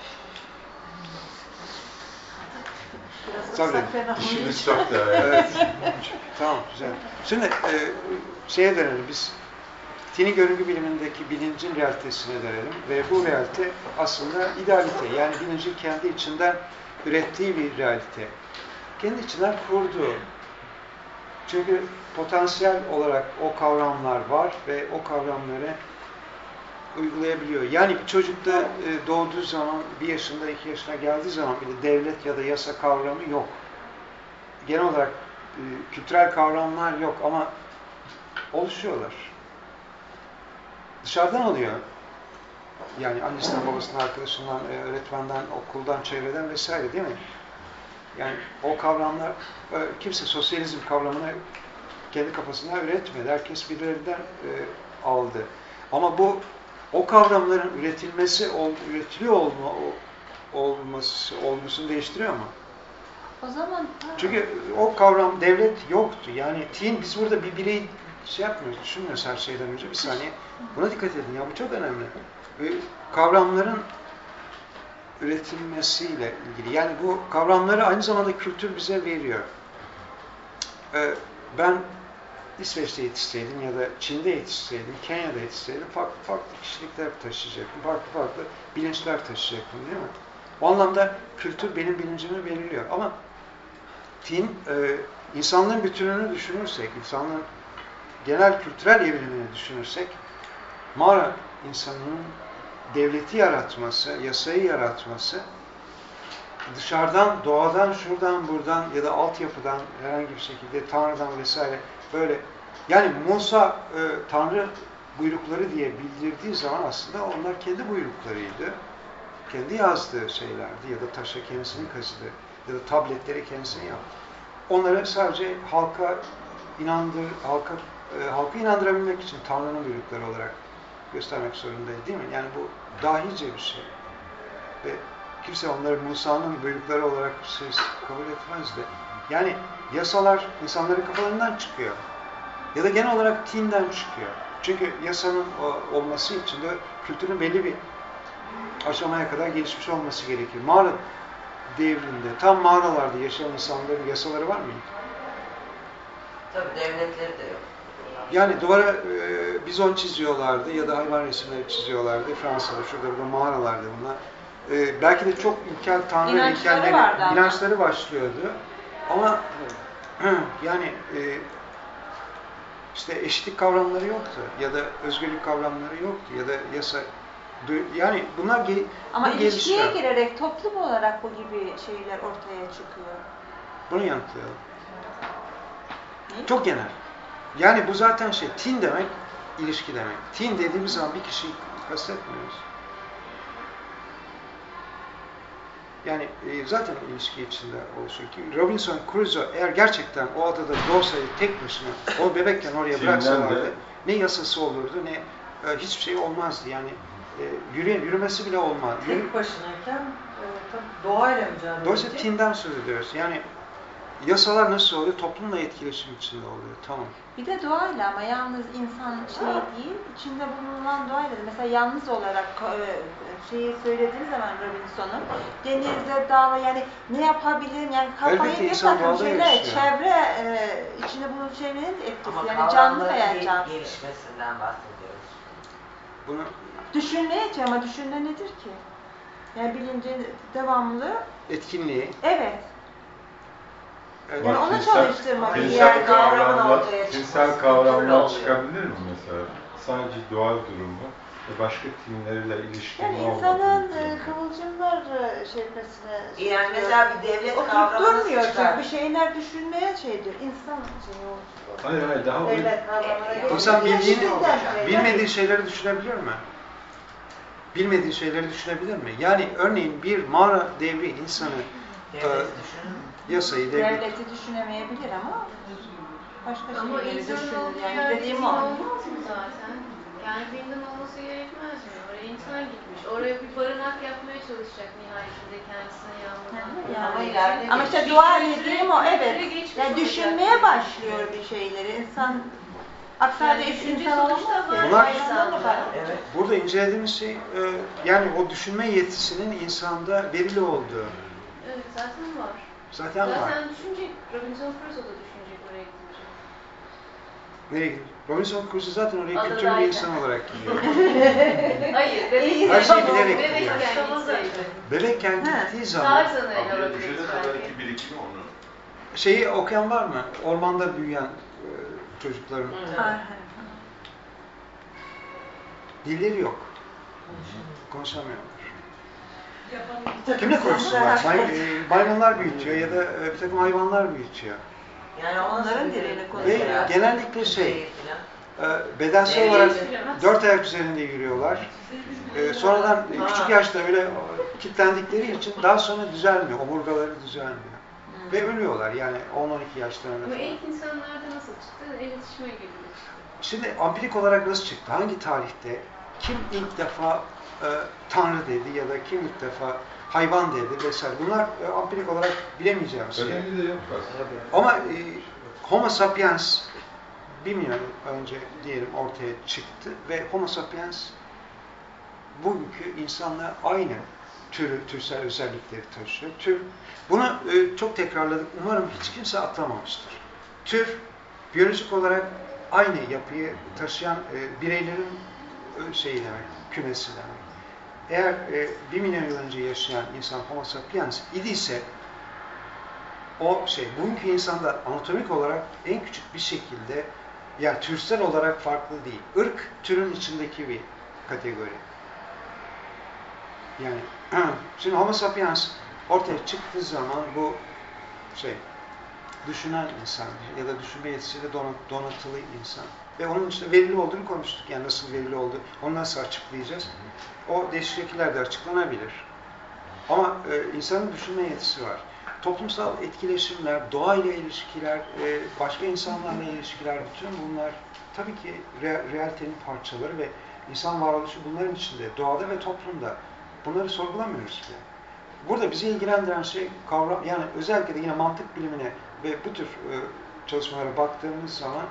Tabii. İşimiz çok da. Evet. Tamam, güzel. Şimdi şeye dönelim biz. Tini görüngü bilimindeki bilincin realitesine dönelim ve bu realite aslında idealite. Yani bilincin kendi içinden ürettiği bir realite. Kendi içinden kurduğu. Çünkü potansiyel olarak o kavramlar var ve o kavramları uygulayabiliyor. Yani bir çocuk da doğduğu zaman, 1 yaşında, 2 yaşına geldiği zaman bile devlet ya da yasa kavramı yok. Genel olarak kültürel kavramlar yok ama oluşuyorlar. Dışarıdan oluyor. Yani annesinden, babasından, arkadaşından, öğretmenden, okuldan, çevreden vesaire değil mi? Yani o kavramlar, kimse sosyalizm kavramını kendi kafasından üretmedi. Herkes birilerinden aldı. Ama o kavramların üretiliyor olgusunu değiştiriyor mu? O zaman... Çünkü o kavram, devlet yoktu. Yani biz burada bir bireyi yapmıyoruz, düşünmüyoruz her şeyden önce. Bir saniye. Buna dikkat edin. Ya bu çok önemli. Kavramların üretilmesiyle ilgili. Yani bu kavramları aynı zamanda kültür bize veriyor. Ben İsveç'te yetişseydim ya da Çin'de yetişseydim, Kenya'da yetişseydim farklı kişilikler taşıyacaktım. Farklı bilinçler taşıyacaktım değil mi? O anlamda kültür benim bilincimi belirliyor. Ama insanlığın bütününü düşünürsek, insanlığın genel kültürel evrimini düşünürsek, mağara insanının devleti yaratması, yasayı yaratması, dışarıdan, doğadan, şuradan, buradan ya da altyapıdan herhangi bir şekilde Tanrı'dan vesaire böyle. Yani Musa Tanrı buyrukları diye bildirdiği zaman aslında onlar kendi buyruklarıydı. Kendi yazdığı şeylerdi ya da taşa kendisini kazıdı ya da tabletleri kendisine yaptı. Onları sadece halka inandırabilmek için Tanrı'nın buyrukları olarak göstermek zorundaydı değil mi? Yani bu dahice bir şey. Ve kimse onları Musa'nın buyrukları olarak kabul etmezdi. Yani yasalar insanların kafalarından çıkıyor. Ya da genel olarak tinden çıkıyor. Çünkü yasanın olması için de kültürün belli bir aşamaya kadar gelişmiş olması gerekiyor. Mağara devrinde, tam mağaralarda yaşayan insanların yasaları var mıydı? Tabii devletleri de yok. Yani duvara bizon çiziyorlardı ya da hayvan resimleri çiziyorlardı. Fransa'da, şurada burada mağaralardı bunlar. Belki de çok ilkel tanrı inançları başlıyordu. Ama yani işte eşitlik kavramları yoktu ya da özgürlük kavramları yoktu ya da yasa, yani bunlar ama ilişkiye girerek toplum olarak bu gibi şeyler ortaya çıkıyor. Bunu yanıtlayalım. Çok genel. Yani bu zaten tin demek, ilişki demek. Tin dediğimiz zaman bir kişiyi kastetmiyoruz. Yani zaten ilişki içinde oluşuyor ki Robinson Crusoe eğer gerçekten o adada doğsaydı tek başına, o bebekken oraya bıraksalardı ne yasası olurdu ne hiçbir şey olmazdı. Yani yürümesi bile olmaz. Tek başınayken doğayla mücadele edecek. Dolayısıyla tinden söz ediyoruz. Yani yasalar nasıl oluyor? Toplumla etkileşim içinde oluyor. Tamam. Bir de doğayla ama yalnız insan değil, içinde bulunan doğayla. Mesela yalnız olarak şeyi söylediği zaman Robinson'un denizde, dağla yani ne yapabilirim yani kafayı bir takım şeyler, çevre içinde bulunan çevrenin etkisi Ama yani canlı veya değil, cansız. gelişmesinden bahsediyoruz. Bunu düşünmeye ama düşünme nedir ki? Yani bilincin devamlı etkinliği. Evet. Yani onu çalıştırmak tinsel tinsel kavramlar çıkabilir mi mesela? Sadece doğal durumu ve başka tinlerle ilişkili yani insanın kıvılcımlar şeymesine yani mesela bir devlet kavramı durmuyor çünkü bir şeyler düşünmeye şeydir. İnsan şeyi olur. Hayır daha devlet kavramına İnsan bilmediği şeyleri düşünebilir mi? Bilmediği şeyleri düşünebilir mi? Yani örneğin bir mağara devri insanı yasayı devleti düşünemeyebilir ama başka şeyleri düşünür. Yani dediğim o. Olmaz mı zaten? Yani bilim olması gerekmez mi? Oraya insan gitmiş. Oraya bir barınak yapmaya çalışacak nihayetinde kendisine yalnız. Ama işte dua dediğim o evet. Yani düşünmeye başlıyor bir şeyleri. İnsan sadece insan olmaz ki. Burada incelediğimiz şey yani o düşünme yetisinin insanda verili olduğu. Evet zaten var. Zaten var. Zaten düşünecek. Robinson Crusoe da düşünecek oraya gidecek. Nereye gidiyor? Robinson Crusoe zaten oraya kültürlü bir insan olarak gidiyor. Hayır, bebekken. Her şeyi bilerek gidiyor. Bebekken gitseydi. gittiği zaman Düşünce kadarki birikimi onu. şeyi okuyan var mı? Ormanda büyüyen çocukların. Dilleri yok. Konuşamıyorlar. Kimle konuşsunlar? Maymunlar büyütüyor ya da bir takım hayvanlar büyütüyor. Yani onların diliyle ve genellikle bedensel olarak 4 ayak üzerinde yürüyorlar. Sonradan küçük yaşta öyle kilitlendikleri için daha sonra düzelmiyor. Omurgaları düzelmiyor. Ve ölüyorlar yani 10-12 yaşlarında. Ama ilk insanlarda nasıl çıktı? İletişime girdi. Şimdi ampirik olarak nasıl çıktı? Hangi tarihte kim ilk defa Tanrı dedi ya da kim ilk defa hayvan dedi vesaire. Bunlar ampirik olarak bilemeyeceğimiz şey. Ama Homo sapiens 1 milyon önce diyelim ortaya çıktı ve Homo sapiens bugünkü insanla aynı türsel özellikleri taşıyor. Bunu çok tekrarladık. Umarım hiç kimse atlamamıştır. Tür, biyolojik olarak aynı yapıyı taşıyan bireylerin şeyi demek, kümesi demek. Eğer 1 milyon yıl önce yaşayan insan Homo sapiens idiyse bugünkü insanda anatomik olarak en küçük bir şekilde yani türsel olarak farklı değil. Irk türün içindeki bir kategori. Yani şimdi Homo sapiens ortaya çıktığı zaman bu düşünen insan ya da düşünme yetisiyle donatılı insan. Ve onun işte verili olduğunu konuştuk. Yani nasıl verili olduğu, onu nasıl açıklayacağız? O değişik şekillerde açıklanabilir. Ama insanın düşünme yetisi var. Toplumsal etkileşimler, doğayla ilişkiler, başka insanlarla ilişkiler, bütün bunlar tabii ki realitenin parçaları ve insan varoluşu bunların içinde, doğada ve toplumda. Bunları sorgulamıyoruz bile. burada bizi ilgilendiren şey kavram, yani özellikle de yine mantık bilimine ve bu tür çalışmalara baktığımız zaman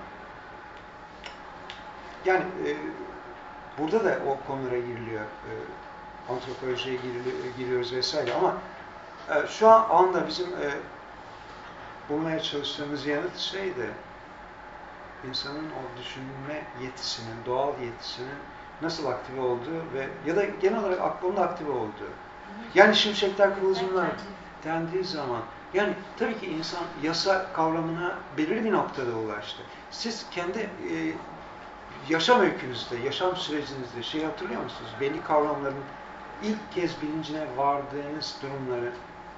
yani burada da o konulara giriliyor. Antropolojiye giriyoruz vesaire ama şu anda bizim bulmaya çalıştığımız yanıt şeydi, insanın o düşünme yetisinin, doğal yetisinin nasıl aktive olduğu ve ya da genel olarak aklının aktive olduğu. Yani şimşekler, kıvılcımlar dendiği zaman, yani tabii ki insan yasa kavramına belirli bir noktada ulaştı. Siz kendi yaşam öykünüzde, yaşam sürecinizde şeyi hatırlıyor musunuz? Belli kavramların ilk kez bilincine vardığınız durumları,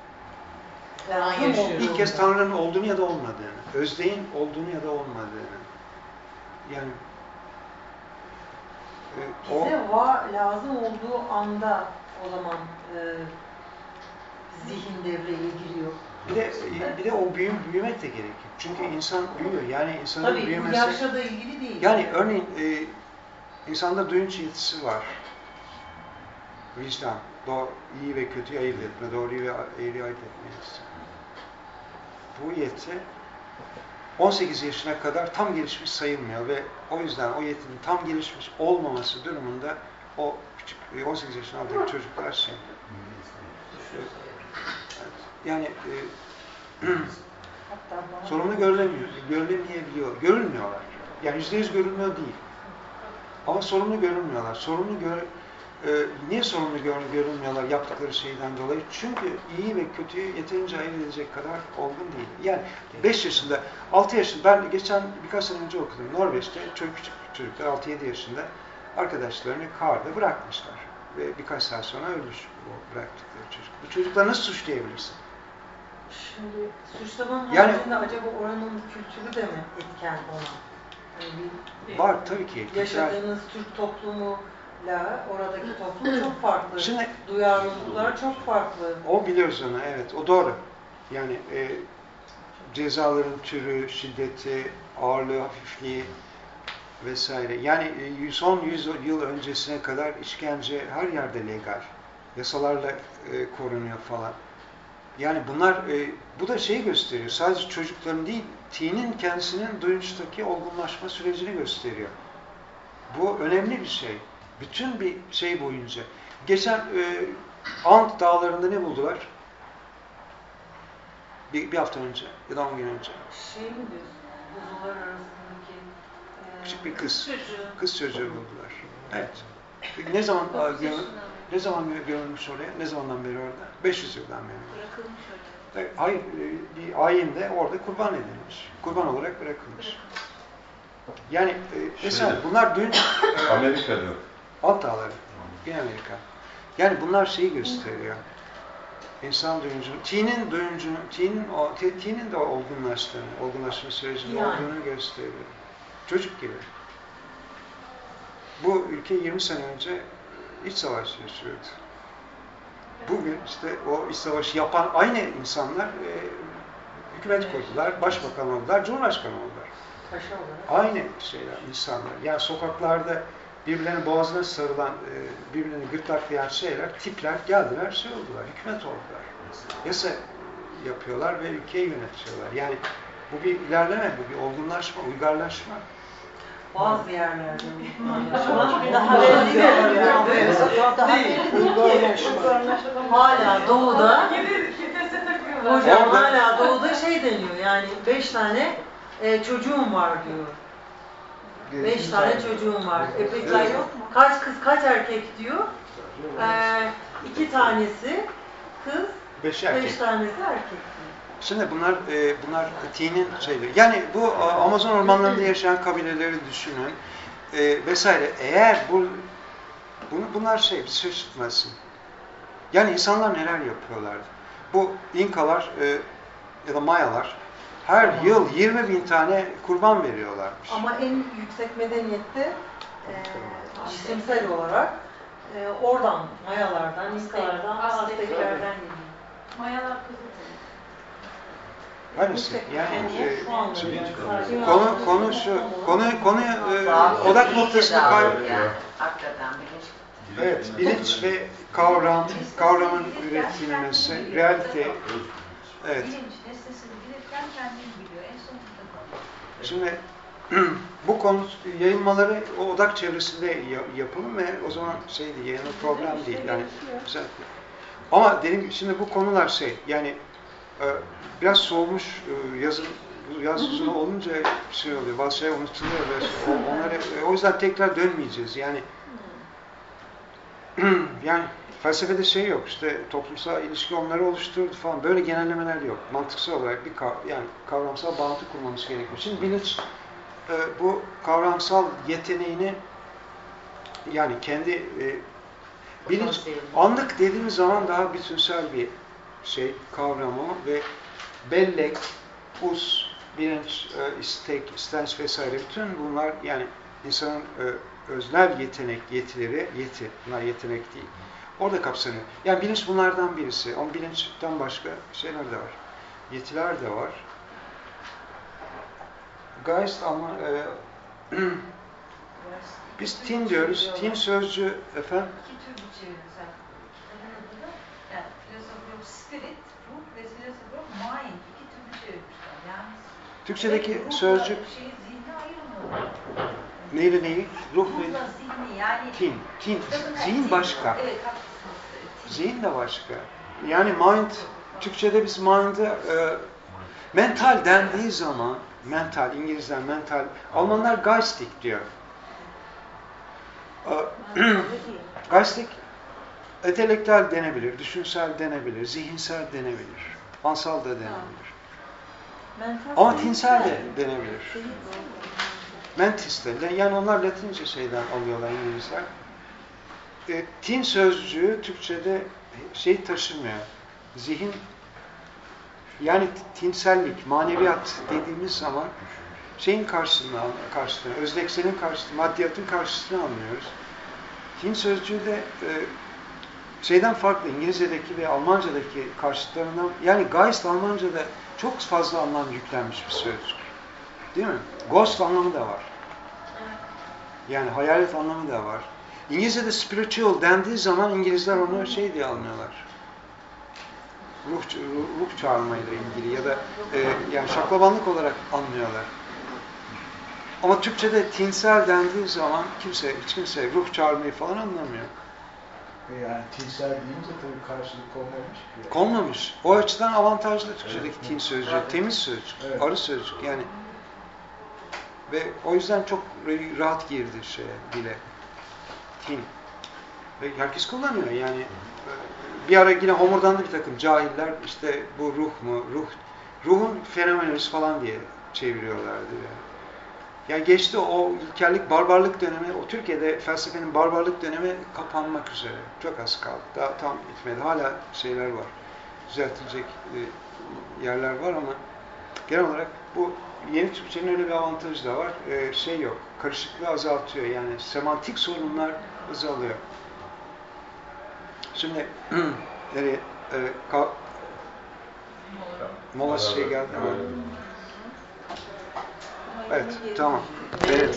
ilk kez Tanrı'nın olduğunu ya da olmadığını, özdeğin olduğunu ya da olmadığını. Yani bize lazım olduğu anda o zaman zihin devreye giriyor. Bir de o büyümek de gerekiyor. Çünkü insan büyüyor. Yani insanın büyümesi... Tabii bu yaşla da ilgili değil. Yani örneğin insanda duyunç yetisi var. Vicdan. İyi ve kötüyü ayırt etme, doğruyu ve eğriyi ayırt etme yetisi. Bu yeti 18 yaşına kadar tam gelişmiş sayılmıyor ve o yüzden o yetinin tam gelişmiş olmaması durumunda o küçük 18 yaşına aldığım çocuklar şey. Yani sorumlu görülemeyebiliyor. Görülmüyorlar. Yani %100 görülmüyor değil. Ama sorumlu görünmüyorlar. Niye sorumlu görünmüyorlar yaptıkları şeyden dolayı? Çünkü iyi ve kötüyü yeterince ayırt edecek kadar olgun değil. Yani 5 yaşında, 6 yaşında, ben geçen birkaç sene önce okudum. Norveç'te çok küçük çocuklar 6-7 yaşında arkadaşlarını karda bırakmışlar. Ve birkaç saat sonra ölmüş o bıraktıkları çocuk. Bu çocukları nasıl suçlayabilirsin? Şimdi suçlamanın haricinde acaba oranın kültürü de mi etken ona? Yani var tabii ki. Yaşadığınız Türk toplumuyla oradaki toplum çok farklı. Şimdi, duyarlılıklar çok farklı. O biliyoruz onu, evet. O doğru. Yani cezaların türü, şiddeti, ağırlığı, hafifliği vesaire. Yani son 100 yıl öncesine kadar işkence her yerde legal. Yasalarla korunuyor falan. Yani bunlar, bu da şeyi gösteriyor. Sadece çocukların değil, teen'in kendisinin duyunçtaki olgunlaşma sürecini gösteriyor. Bu önemli bir şey. Bütün bir şey boyunca. Geçen Ant Dağları'nda ne buldular? Bir hafta önce ya da 10 gün önce. Şey mi diyorsun? Buzullar arasındaki küçük bir kız. Kız çocuğu buldular. Evet. Ne zaman görülmüş oraya? Ne zamandan beri orada? 500 yıldan beri. Bırakılmış oraya. Hayır, bir ayinde orada kurban edilmiş. Kurban olarak bırakılmış. Yani mesela bunlar dün Amerika'da. Ant Dağları, yine Amerika. Yani bunlar şeyi gösteriyor. İnsan duyuncunun, teen'in de olgunlaşma sürecinde olduğunu gösteriyor. Çocuk gibi. Bu ülke 20 sene önce iç savaş yaşıyordu. Bugün işte o iç savaşı yapan aynı insanlar hükümet kurdular, başbakan oldular, cumhurbaşkanı oldular. Aynı şeyler, insanlar. Yani sokaklarda birbirlerinin boğazına sarılan, birbirlerini gırtlaklayan şeyler, tipler geldiler, şey oldular, hükümet oldular. Yasa yapıyorlar ve ülkeyi yönetiyorlar. Yani bu bir ilerleme, bu bir olgunlaşma, uygarlaşma. Bazı yerlerde hala doğuda hocam hala doğuda şey deniyor yani 5 tane çocuğum var diyor. 5 tane çocuğum var. Peki kaç kız kaç erkek diyor? 2 tanesi kız, 5 tanesi erkek. Şimdi bunlar teen'in şeyleri. Yani bu Amazon ormanlarında yaşayan kabileleri düşünün vesaire. Eğer bunlar bir şaşırtmasın. Yani insanlar neler yapıyorlardı? Bu İnkalar ya da Mayalar her yıl 20.000 tane kurban veriyorlarmış. Ama en yüksek medeniyette cisimsel olarak oradan, Mayalardan, İnkalardan, Azteklerden geliyor. Mayalar Kızıltepe. Aynısı. Yani konuya odak noktasını kaybediyor. Hakikaten bilinç. Evet, bilinç ve kavramın üretilmesi, realite. Evet. Bilinç nesnesini bilirken kendini biliyor. En son burada kalıyor. Şimdi bu konu yayılmaları o odak çevresinde yapalım ve o zaman yayınlı problem değil. Yani güzel. Ama dedim şimdi bu konular yani biraz soğumuş yaz uzun olunca oluyor. Bazı şey unutuluyor ve onları o yüzden tekrar dönmeyeceğiz. Yani yani felsefede yok işte toplumsal ilişki onları oluşturdu falan böyle genellemeler yok. Mantıksal olarak yani kavramsal bağıntı kurmamız gerekiyor. Şimdi bilinç bu kavramsal yeteneğini yani kendi bilinç anlık dediğimiz zaman daha bütünsel bir kavramı ve bellek, hus, bilinç, istek, istenç vesaire bütün bunlar yani insanın öznel yetileri, bunlar yetenek değil. Orada kapsanıyor. Yani bilinç bunlardan birisi. Ama bilinçten başka şeyler de var. Yetiler de var. Geist ama biz tin diyoruz. Tin sözcüğü efendim. İki tür bir çevirsen. Yani philosophy of spirit, ruh ve philosophy of mind. İki türlü çevirmişler. Yani Türkçedeki sözcük zihni ayırmıyorlar. neyle neyi? Ruh ve ruhla zihni yani. Tin. Zihin başka. Evet, haklısınız. Zihin de başka. Yani mind, Türkçe'de biz mind'ı mental dendiği zaman mental, İngilizler mental, Almanlar geistig diyor. Geistig, entelektüel denebilir, düşünsel denebilir, zihinsel denebilir, ansal da denebilir. Ama tinsel de denebilir. Mentis de, yani onlar Latince alıyorlar İngilizler. Tin sözcüğü Türkçe'de taşımıyor. Zihin, yani tinsellik, maneviyat dediğimiz zaman karşısına, özdeksenin karşısına, maddiyatın karşısına anlıyoruz. Tin sözcüğü de farklı, İngilizce'deki ve Almanca'daki karşıtlarından, yani Geist Almanca'da çok fazla anlam yüklenmiş bir sözcük. Değil mi? Ghost anlamı da var. Yani hayalet anlamı da var. İngilizce'de spiritual dendiği zaman İngilizler onu diye anlıyorlar. Ruh çağırmayla ilgili ya da yani şaklabanlık olarak anlıyorlar. Ama Türkçe'de tinsel dendiği zaman hiç kimse ruh çağırmayı falan anlamıyor. Yani tinsel deyince tabii karşılık konmamış ki. Konmamış. O açıdan avantajlı Türkçedeki tin sözcüğü. Temiz sözcük, arı sözcük yani. Ve o yüzden çok rahat girdi dile. Tin. Ve herkes kullanıyor yani. Bir ara yine homurdandı bir takım cahiller bu ruh mu? Ruhun fenomenolojisi falan diye çeviriyorlardı yani. Yani geçti o ilkellik, barbarlık dönemi, o Türkiye'de felsefenin barbarlık dönemi kapanmak üzere. Çok az kaldı. Daha tam bitmedi. Hala var. Düzeltilecek yerler var ama genel olarak bu yeni Türkçenin öyle bir avantajı da var. Yok. Karışıklığı azaltıyor. Yani semantik sorunlar azalıyor. Şimdi nereye? Molası geldi mi? Evet, tamam. Evet.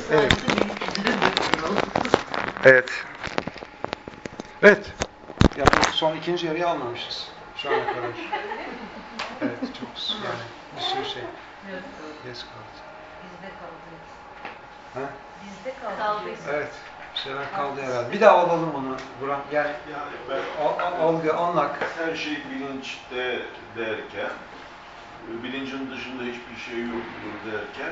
Ya bu son ikinci yarıyı almamışız şu ana kadar. Evet, çok bir sürü şey. Yes kaldı. Bizde kaldı. Ha? Bizde kaldı. Evet. Bir şeyler kaldı herhalde. Bir daha alalım onu Burak. Yani algı, anlak. Her şey bilinçte derken, bilincin dışında hiçbir şey yoktur derken,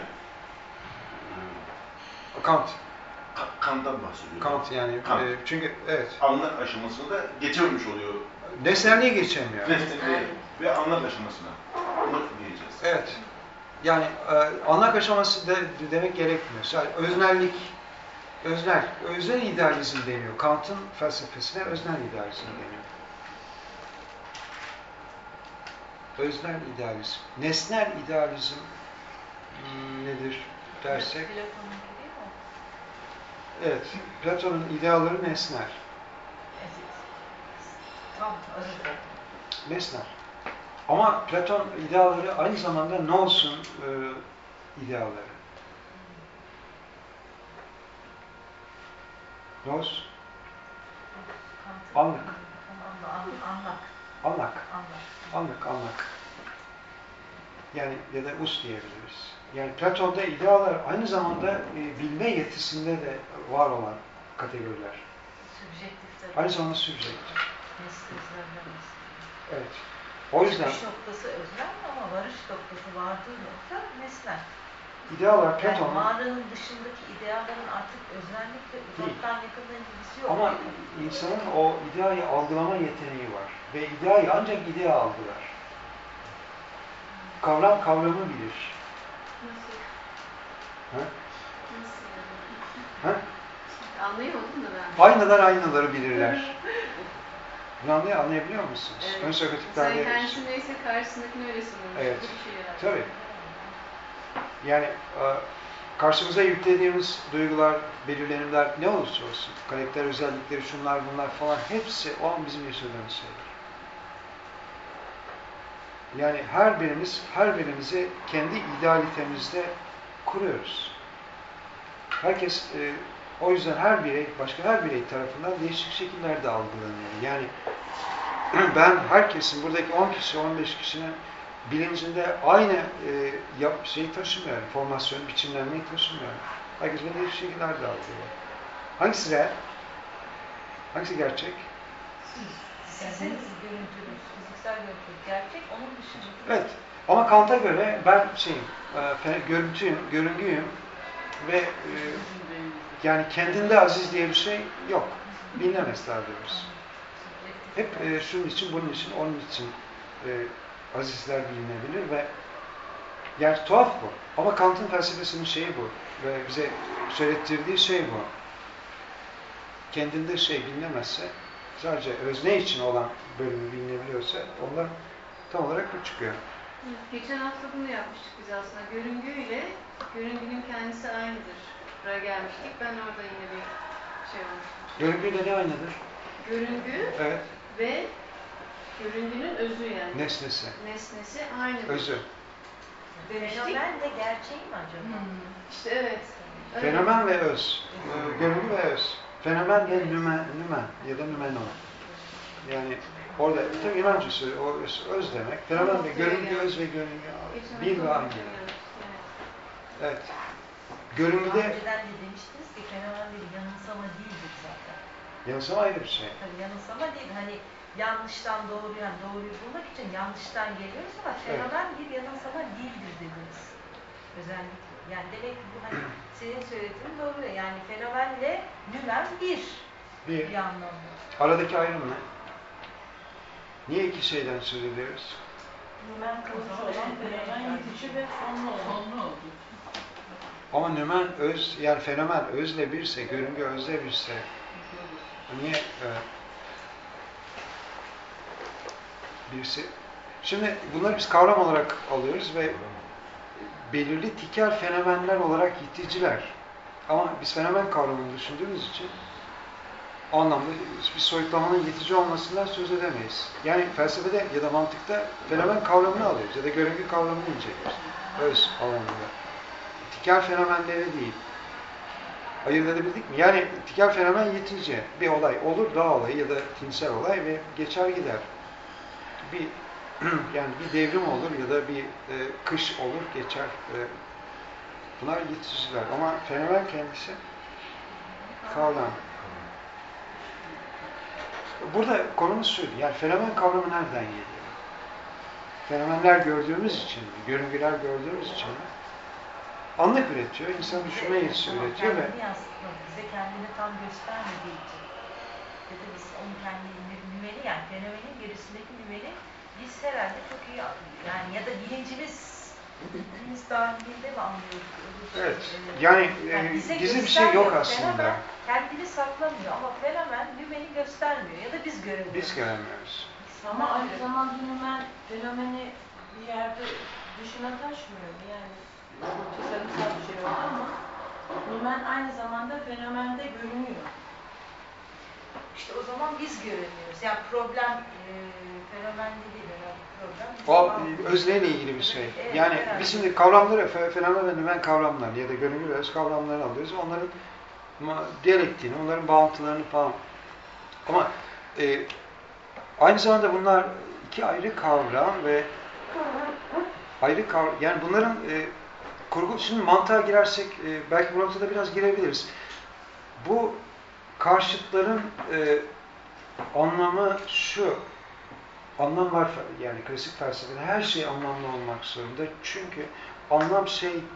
Kant. Kant'tan bahsediyor. Kant yani. Çünkü evet. Anlak aşamasını da geçirmiş oluyor. Nesnelliği geçemiyor. Nesnelliği ve anlak aşamasına. Onu diyeceğiz. Evet. Yani anlak aşaması demek gerekmiyor. Sadece öznel idealizm deniyor. Kant'ın felsefesine öznel idealizm deniyor. Öznel idealizm. Nesnel idealizm nedir dersek? Evet, Platon'un idealları nesnel. Nesnel. Ama Platon idealları aynı zamanda ne olsun idealları. Nos? Anlık. Anlak. Anlık. Yani ya da us diyebiliriz. Yani Platon'da idealar aynı zamanda bilme yetisinde de var olan kategoriler. Sübjektif. Aynı zamanda sübjektif. Nesli özlemlemesi. Evet. O yüzden çıkış noktası özlem ama varış noktası vardığı nokta nesnel. idealar Platon'un... Yani mağaranın dışındaki ideallerin artık özlemlikle uzaktan yakından ilgisi yok. Ama insanın o ideayı algılama yeteneği var. Ve ideayı ancak idea algılar. Kavram kavramı bilir. Nasıl? Ha? Nasıl Ha? yani? Anlayamadım da ben. Aynalar aynaları bilirler. Bunu anlayabiliyor musunuz? Evet. Ön Sokratikler'de... Sen kendisi neyse karşısındakini öyle sanıyormuş. Evet. Bu bir şey yani. Tabii. Yani karşımıza yüklediğimiz duygular, belirlenimler ne olursa olsun, karakter özellikleri, şunlar bunlar falan hepsi o an bizim yaşadığımız şeyler. Yani her birimizi kendi idealitemizde kuruyoruz. Herkes, o yüzden başka her birey tarafından değişik şekillerde algılanıyor. Yani ben herkesin, buradaki 10 kişi, 15 kişinin bilincinde aynı şeyi taşımıyorum, formasyon, biçimlenmeyi taşımıyorum. Herkes beni değişik şekillerde algılıyor. Hangisi real? Hangisi gerçek? Sizin görüntünüz, fiziksel görüntü gerçek, onun dışında. Evet. Ama Kant'a göre ben görüngüyüm ve yani kendinde aziz diye bir şey yok. Bilinemez daha doğrusu. Hep şunun için, bunun için, onun için azizler bilinebilir ve yani tuhaf bu. Ama Kant'ın felsefesinin şeyi bu. Ve bize söylettirdiği şey bu. Kendinde bilinemezse, sadece özne için olan bölümü bilinebiliyorsa ondan tam olarak bu çıkıyor. Geçen hafta bunu yapmıştık biz aslında. Görüngüyle görüngünün kendisi aynıdır. Buraya gelmiştik. Ben orada yine bir şey olmuştum. Görüngüyle ne aynıdır? Görüngü evet. Ve görüngünün özü yani. Nesnesi aynıdır. Özü. Fenomen de gerçeği mi acaba? İşte evet. Fenomen ve öz. Görüngü ve öz. Fenomen de nümen ya da nümenon. Yani orada tabii Yunanca söylüyor, o öz demek. Fenomen de görüngü, öz ve görüngü bir ve aynı. Evet. Görüngüde... Önceden de demiştiniz ki fenomen bir yanılsama değildir zaten. Yanılsama ayrı bir şey. Tabii yanılsama değil. Hani yanlıştan doğruyu bulmak için yanlıştan geliyoruz ama fenomen bir yanılsama değildir dediniz. Özellikle. Yani demek ki bu hani senin söylediğin doğru. Yani fenomenle nümen bir anlamda. Aradaki ayrım ne? Niye iki şeyden söz ediyoruz? Nümen kalıcı olan fenomen yitici ve sonlu oldu. Ama nümen öz, yani fenomen özle birse, görüngü özle birse niye birisi... Şimdi bunları biz kavram olarak alıyoruz ve belirli tikel fenomenler olarak yiticiler. Ama biz fenomen kavramını düşündüğümüz için o anlamda bir soyutlamanın yitici olmasından söz edemeyiz. Yani felsefede ya da mantıkta fenomen kavramını alıyoruz ya da görüngü kavramını inceliyoruz. Öz alanında. Tikel fenomenleri değil. Ayırt edebildik mi? Yani tikel fenomen yitici. Bir olay olur, dağ olayı ya da tinsel olay ve geçer gider. Yani bir devrim olur ya da bir kış olur, geçer. Bunlar yiticiler. Ama fenomen kendisi kavram. Burada konumuz şu, yani fenomen kavramı nereden geliyor? Fenomenler gördüğümüz için, görüngüler gördüğümüz için anlık üretiyor, insan düşünme yetisi üretiyor ve bize kendini tam göstermediği için ya da biz onun kendini nümeni yani fenomenin gerisindeki nümeni biz herhalde çok iyi yani ya da bilincimiz dahilinde mi anlıyoruz? Evet, yani gizli bir şey yok aslında. Fenomen kendini saklamıyor ama fenomen nümeni göstermiyor ya da biz göremiyoruz. Biz göremiyoruz. Ama aynı zamanda fenomeni bir yerde dışına taşmıyor. Yani tasarımsal bir şey var ama nümen aynı zamanda fenomende görünüyor. İşte o zaman biz göremiyoruz. Yani problem fenomende değil herhalde problem. O özneyle ilgili bir şey. Evet, yani herhalde. biz şimdi kavramları, fenomen ve nümen kavramlarını ya da görüngü ve öz kavramlarını alıyoruz. Onların diyalektiğini, onların bağıntılarını falan. Ama Aynı zamanda bunlar iki ayrı kavram ve ayrı kavram, yani bunların kurgu, şimdi mantığa girersek belki bu noktada biraz girebiliriz. Bu karşıtların anlamı şu, anlam var yani klasik felsefede her şey anlamlı olmak zorunda. Çünkü anlam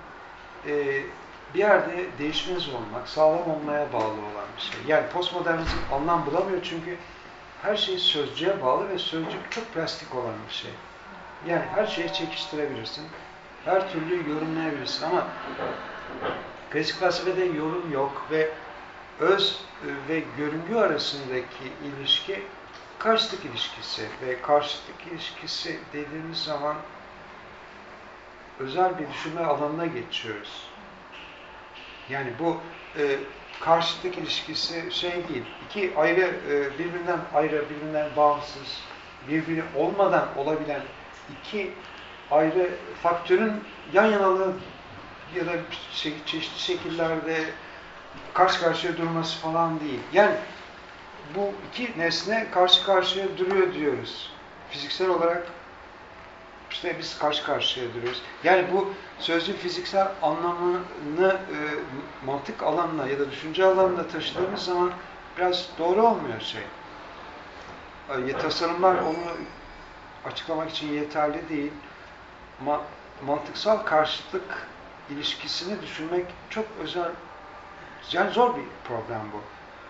bir yerde değişmez olmak, sağlam olmaya bağlı olan bir şey. Yani postmodernizm anlam bulamıyor çünkü her şey sözcüğe bağlı ve sözcük çok plastik olan bir şey. Yani her şeyi çekiştirebilirsin, her türlü yorumlayabilirsin ama klasik felsefede yorum yok ve öz ve görüngü arasındaki ilişki karşıtlık ilişkisi ve karşıtlık ilişkisi dediğimiz zaman özel bir düşünme alanına geçiyoruz. Yani bu karşıtlık ilişkisi değil. İki ayrı, birbirinden bağımsız, birbiri olmadan olabilen iki ayrı faktörün yan yanalığı ya da çeşitli şekillerde karşı karşıya durması falan değil. Yani bu iki nesne karşı karşıya duruyor diyoruz. Fiziksel olarak işte biz karşı karşıya duruyoruz. Yani bu sözcüğün fiziksel anlamını mantık alanına ya da düşünce alanına taşıdığımız zaman biraz doğru olmuyor şey. Tasarımlar onu açıklamak için yeterli değil. Mantıksal karşıtlık ilişkisini düşünmek çok özel, yani zor bir problem bu.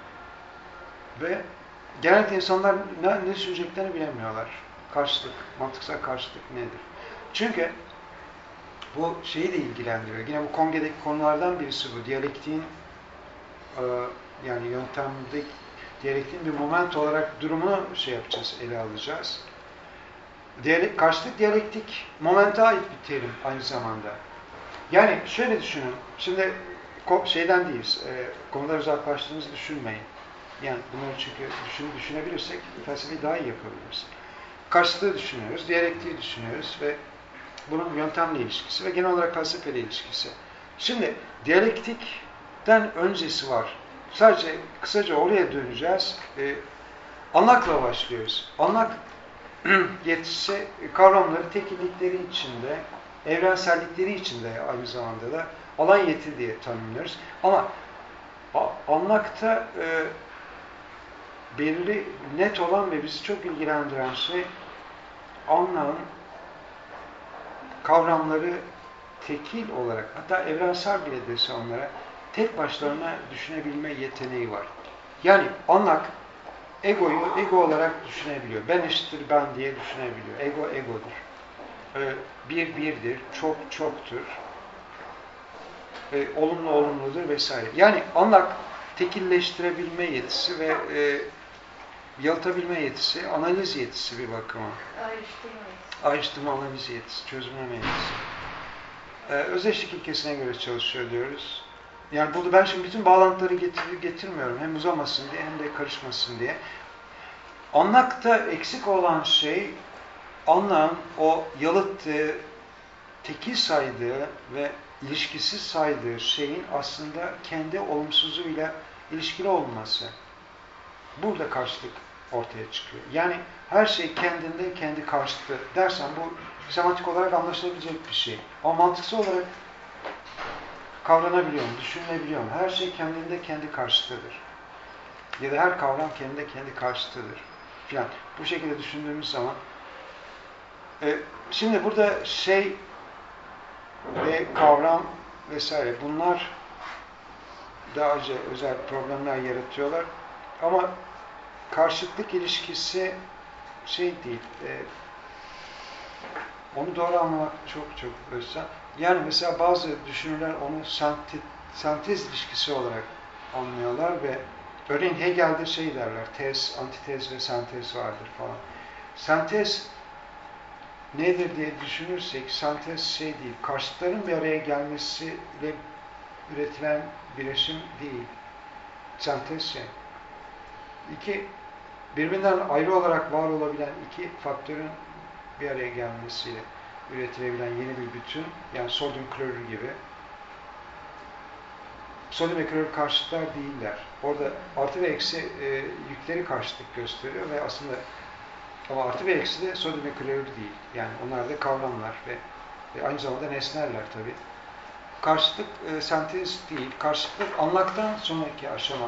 Ve genellikle insanlar ne düşüneceklerini bilemiyorlar. Karşıtlık, mantıksal karşıtlık nedir? Çünkü bu şeyi de ilgilendiriyor. Yine bu kongredeki konulardan birisi bu. Diyalektiğin yani yöntemde diyalektiğin bir moment olarak durumunu yapacağız, ele alacağız. Karşıtlık diyalektik momente ait bir terim aynı zamanda. Yani şöyle düşünün. Şimdi şeyden değiliz. Konudan uzaklaştığımızı düşünmeyin. Yani bunları çünkü düşünebilirsek felsefeyi daha iyi yapabiliriz. Karşıtlığı düşünüyoruz, diyalektiği düşünüyoruz ve bunun yöntemle ilişkisi ve genel olarak felsefeyle ilişkisi. Şimdi diyalektikten öncesi var. Sadece kısaca oraya döneceğiz. Anlakla başlıyoruz. Anlak yetisi kavramları tekillikleri içinde, evrensellikleri içinde aynı zamanda da alan yeti diye tanımlıyoruz. Ama anlakta belirli, net olan ve bizi çok ilgilendiren şey anlamın kavramları tekil olarak, hatta evrensel bile dese onlara, tek başlarına düşünebilme yeteneği var. Yani anlak egoyu ego olarak düşünebiliyor. Ben eşittir ben diye düşünebiliyor. Ego egodur. Bir birdir, çok çoktur. Olumlu olumludur vesaire. Yani anlak tekilleştirebilme yetisi ve yalıtabilme yetisi, analiz yetisi bir bakıma. Ayrıştırma analiz yetisi, çözümleme yetisi. Özdeşlik ilkesine göre çalışıyor diyoruz. Yani burada ben şimdi bütün bağlantıları getirmiyorum. Hem uzamasın diye hem de karışmasın diye. Anlakta eksik olan şey, anlağın o yalıttığı, tekil saydığı ve ilişkisiz saydığı şeyin aslında kendi olumsuzluğuyla ilişkili olması. Burada karşılık ortaya çıkıyor. Yani her şey kendinde kendi karşıtı dersen bu semantik olarak anlaşılabilecek bir şey. Ama mantıksal olarak kavranabiliyor mu, düşünülebiliyor mu? Her şey kendinde kendi karşıtıdır. Ya da her kavram kendinde kendi karşıtıdır. Yani bu şekilde düşündüğümüz zaman şimdi burada şey ve kavram vesaire bunlar daha özel problemler yaratıyorlar. Ama karşıtlık ilişkisi değil. Onu doğru anlamak çok özel. Yani mesela bazı düşünürler onu sentez ilişkisi olarak anlıyorlar ve örneğin Hegel'de derler, tez, antitez ve sentez vardır falan. Sentez nedir diye düşünürsek, sentez değil, karşıtların bir araya gelmesiyle üretilen bileşim değil. Sentez birbirinden ayrı olarak var olabilen iki faktörün bir araya gelmesiyle üretilebilen yeni bir bütün, yani sodyum klorür gibi. sodyum ve klorür karşıtlar değiller. Orada artı ve eksi yükleri karşıtlık gösteriyor ve aslında ama artı ve eksi de sodyum ve klorür değil. Yani onlar da kavramlar ve aynı zamanda nesneler tabii. Karşıtlık sentez değil. Karşıtlık anlaktan sonraki aşama.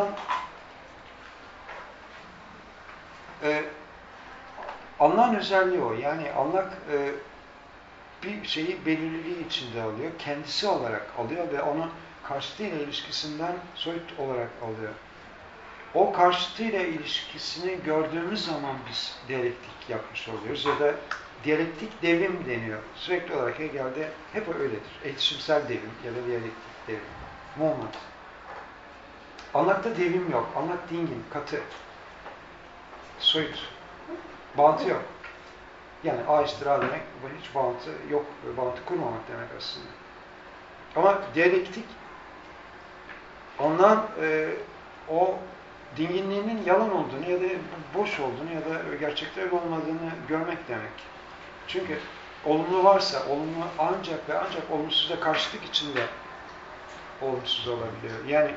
Anlağın özelliği o. Yani anlak bir şeyi belirliliği içinde alıyor. Kendisi olarak alıyor ve onu karşıtıyla ilişkisinden soyut olarak alıyor. O karşıtıyla ilişkisini gördüğümüz zaman biz diyalektik yapmış oluyoruz ya da diyalektik devrim deniyor. Sürekli olarak Hegel'de hep öyledir. Eğitimsel devrim ya da diyalektik devrim. Moment. Anlakta devrim yok. Anlak dingin, katı. Soyut. Bağıntı yok. Yani A eşittir A demek bu hiç bağıntı yok. Bağıntı kurmamak demek aslında. Ama diyalektik ondan o dinginliğinin yalan olduğunu ya da boş olduğunu ya da gerçekte öyle olmadığını görmek demek. Çünkü olumlu varsa olumlu ancak ve ancak olumsuzla karşıtlık içinde olumsuz olabiliyor. Yani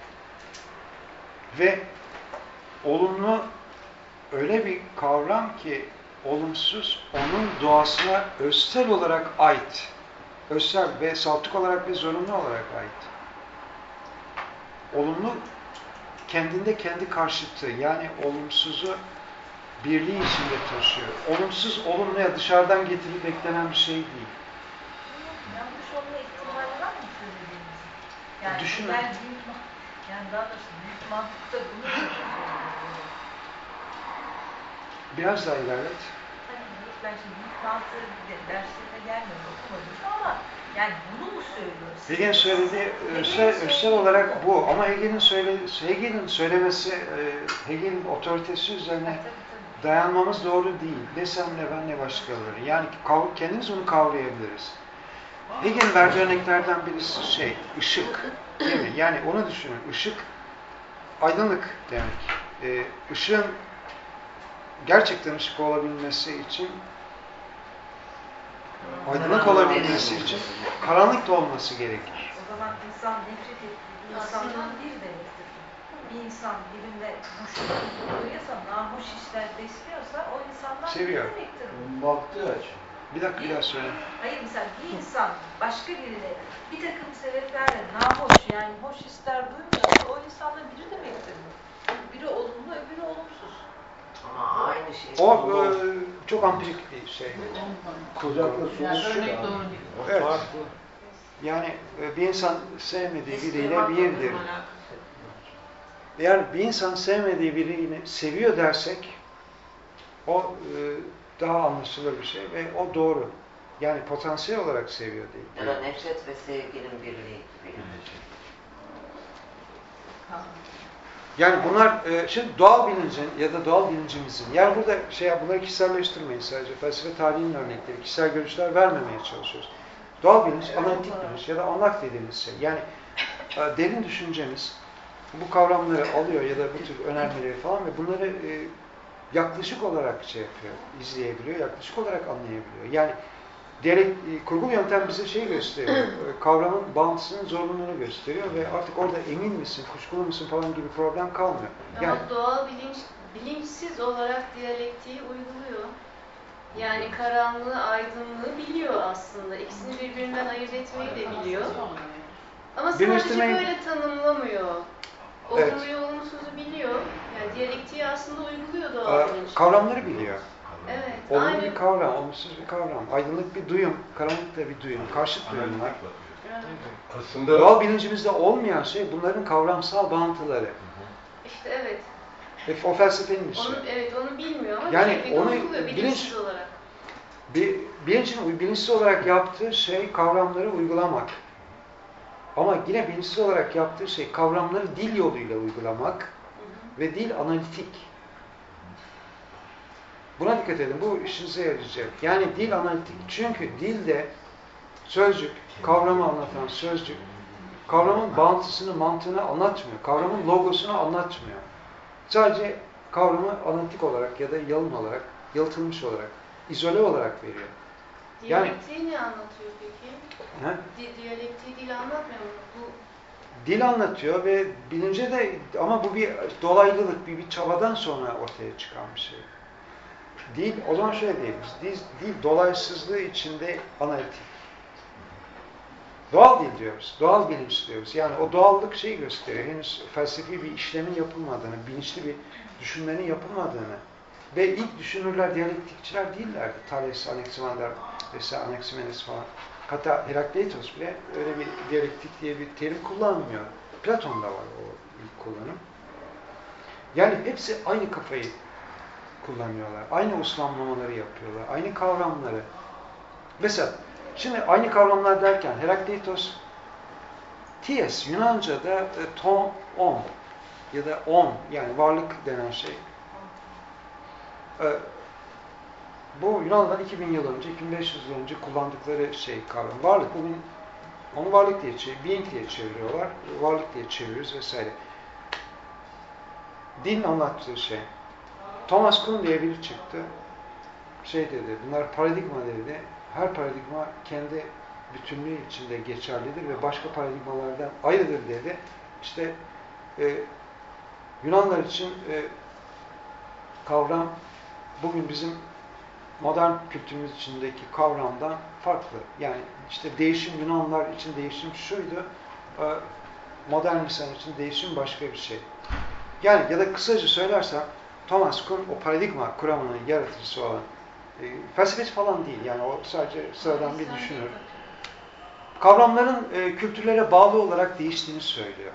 ve olumlu öyle bir kavram ki olumsuz onun doğasına özsel olarak ait. Özsel ve saltık olarak ve zorunlu olarak ait. Olumlu kendinde kendi karşıtı yani olumsuzu birliği içinde taşıyor. Olumsuz olumluya dışarıdan getirip beklenen bir şey değil. Yanlış olma ihtimali var mı söylediğiniz? Yani düşünün. Yani daha doğrusu büyük mantıkta bunu Biraz daha ilerlet. ben şimdi büyük mantığı derslerine gelmiyorum, okumadım ama yani bunu mu söylüyoruz? Hegel'in söylediği özsel olarak bu. Ama Hegel'in söylemesi, Hegel'in otoritesi üzerine dayanmamız doğru değil. Ne sen ne ben ne başkaları. Yani kendimiz onu kavrayabiliriz. Hegel'in verdiği örneklerden birisi ışık. Değil mi? Yani onu düşünün. Işık, aydınlık demek. Işığın gerçekten ışık olabilmesi için, aydınlık olabilmesi için karanlık da olması gerekir. O zaman insan nefret ettiği bir insandan bir demektir. Bir insan birinde hoşnut duyuyorsa, nahoş hisler besliyorsa o insandan seviyor. Bir demektir. Baktığı açı. Bir dakika bir daha söyle. Hayır mesela bir insan başka birine bir takım sebeplerle nahoş yani hoş hisler duymuyorsa o insandan biri demektir. Biri olumlu öbürü olumsuz. Ama aynı şey. O çok ampirik bir şey. Kucakla soğuk. Örnek doğru değil. Evet. Yani bir insan sevmediği biriyle birdir. Eğer bir insan sevmediği birini seviyor dersek o daha anlaşılır bir şey ve o doğru. Yani potansiyel olarak seviyor değil. Ya da nefret ve sevginin birliği gibi. Yani bunlar şimdi doğal bilincin ya da doğal bilincimizin, yani burada bunları kişiselleştirmeyin sadece. Felsefe tarihinin örnekleri, kişisel görüşler vermemeye çalışıyoruz. Doğal bilinç, analitik bilinç ya da anlak dediğimiz şey. Yani derin düşüncemiz bu kavramları alıyor ya da bu tür önermeleri falan ve bunları yaklaşık olarak yapıyor, izleyebiliyor, yaklaşık olarak anlayabiliyor. Yani kurgulu yöntem bize gösteriyor, kavramın bağıntısının zorunluluğunu gösteriyor ve artık orada emin misin, kuşkulu musun falan gibi problem kalmıyor. Ama Yani, doğal bilinçsiz olarak diyalektiği uyguluyor. Yani karanlığı, aydınlığı biliyor aslında. İkisini birbirinden ayırt etmeyi de biliyor. Ama sadece böyle tanımlamıyor. Olumluyu, olumsuzu biliyor. Yani diyalektiği aslında uyguluyor doğal bilinç. Kavramları biliyor. Evet. Olumlu bir kavram, olumsuz bir kavram. Aydınlık bir duyum, karanlık da bir duyum. Karşıt duyumlar. Aslında doğal bilincimizde olmayan şey bunların kavramsal bağıntıları. İşte evet. O felsefenin işi. Onu bilmiyor ama yani onu uyguluyor bilinçsiz olarak. Bilincin bilinçsiz olarak yaptığı şey kavramları uygulamak. Ama yine bilinçsiz olarak yaptığı şey kavramları dil yoluyla uygulamak ve dil analitik. Buna dikkat edin. Bu işinize yarayacak. Yani dil analitik. Çünkü dilde sözcük, kavramı anlatan sözcük, kavramın bağıntısını, mantığını anlatmıyor. Kavramın logosunu anlatmıyor. Sadece kavramı analitik olarak ya da yalın olarak, yalıtılmış olarak, izole olarak veriyor. Diyalektiği ne anlatıyor peki? He? Diyalektiği dil anlatmıyor mu? dil anlatıyor ve bilince de ama bu bir dolaylılık, bir çabadan sonra ortaya çıkan bir şey. Dil, o zaman şöyle diyebiliriz. Dil dolaysızlığı içinde analitik. Doğal dil diyoruz, doğal bilinç diyoruz. Yani o doğallık şeyi gösteriyor. Henüz felsefi bir işlemin yapılmadığını, bilinçli bir düşünmenin yapılmadığını ve ilk düşünürler diyalektikçiler değillerdi. Thales, Anaximander, Anaximenes falan. Hatta Herakleitos bile öyle bir diyalektik diye bir terim kullanmıyor. Platon'da var o ilk kullanım. Yani hepsi aynı kafayı kullanıyorlar. Aynı uslamlamaları yapıyorlar. Aynı kavramları. Mesela şimdi aynı kavramlar derken Herakleitos ties Yunanca'da ton on ya da on yani varlık denen şey. Bu Yunanlılar 2000 yıl önce, 2500 yıl önce kullandıkları kavram. Varlık. Bugün onu varlık diye being diye çeviriyorlar. Varlık diye çeviriyoruz vesaire. Din anlattığı şey. Thomas Kuhn diye biri çıktı. Dedi, bunlar paradigma dedi. Her paradigma kendi bütünlüğü içinde geçerlidir ve başka paradigmalardan ayrıdır dedi. İşte Yunanlar için kavram bugün bizim modern kültürümüz içindeki kavramdan farklı. Yani işte değişim Yunanlar için değişim şuydu, modern insan için değişim başka bir şey. Yani ya da kısaca söylersem Thomas Kuhn o paradigma kuramının yaratıcısı olan felsefeci falan değil. Yani o sadece sıradan bir düşünür. Kavramların kültürlere bağlı olarak değiştiğini söylüyor.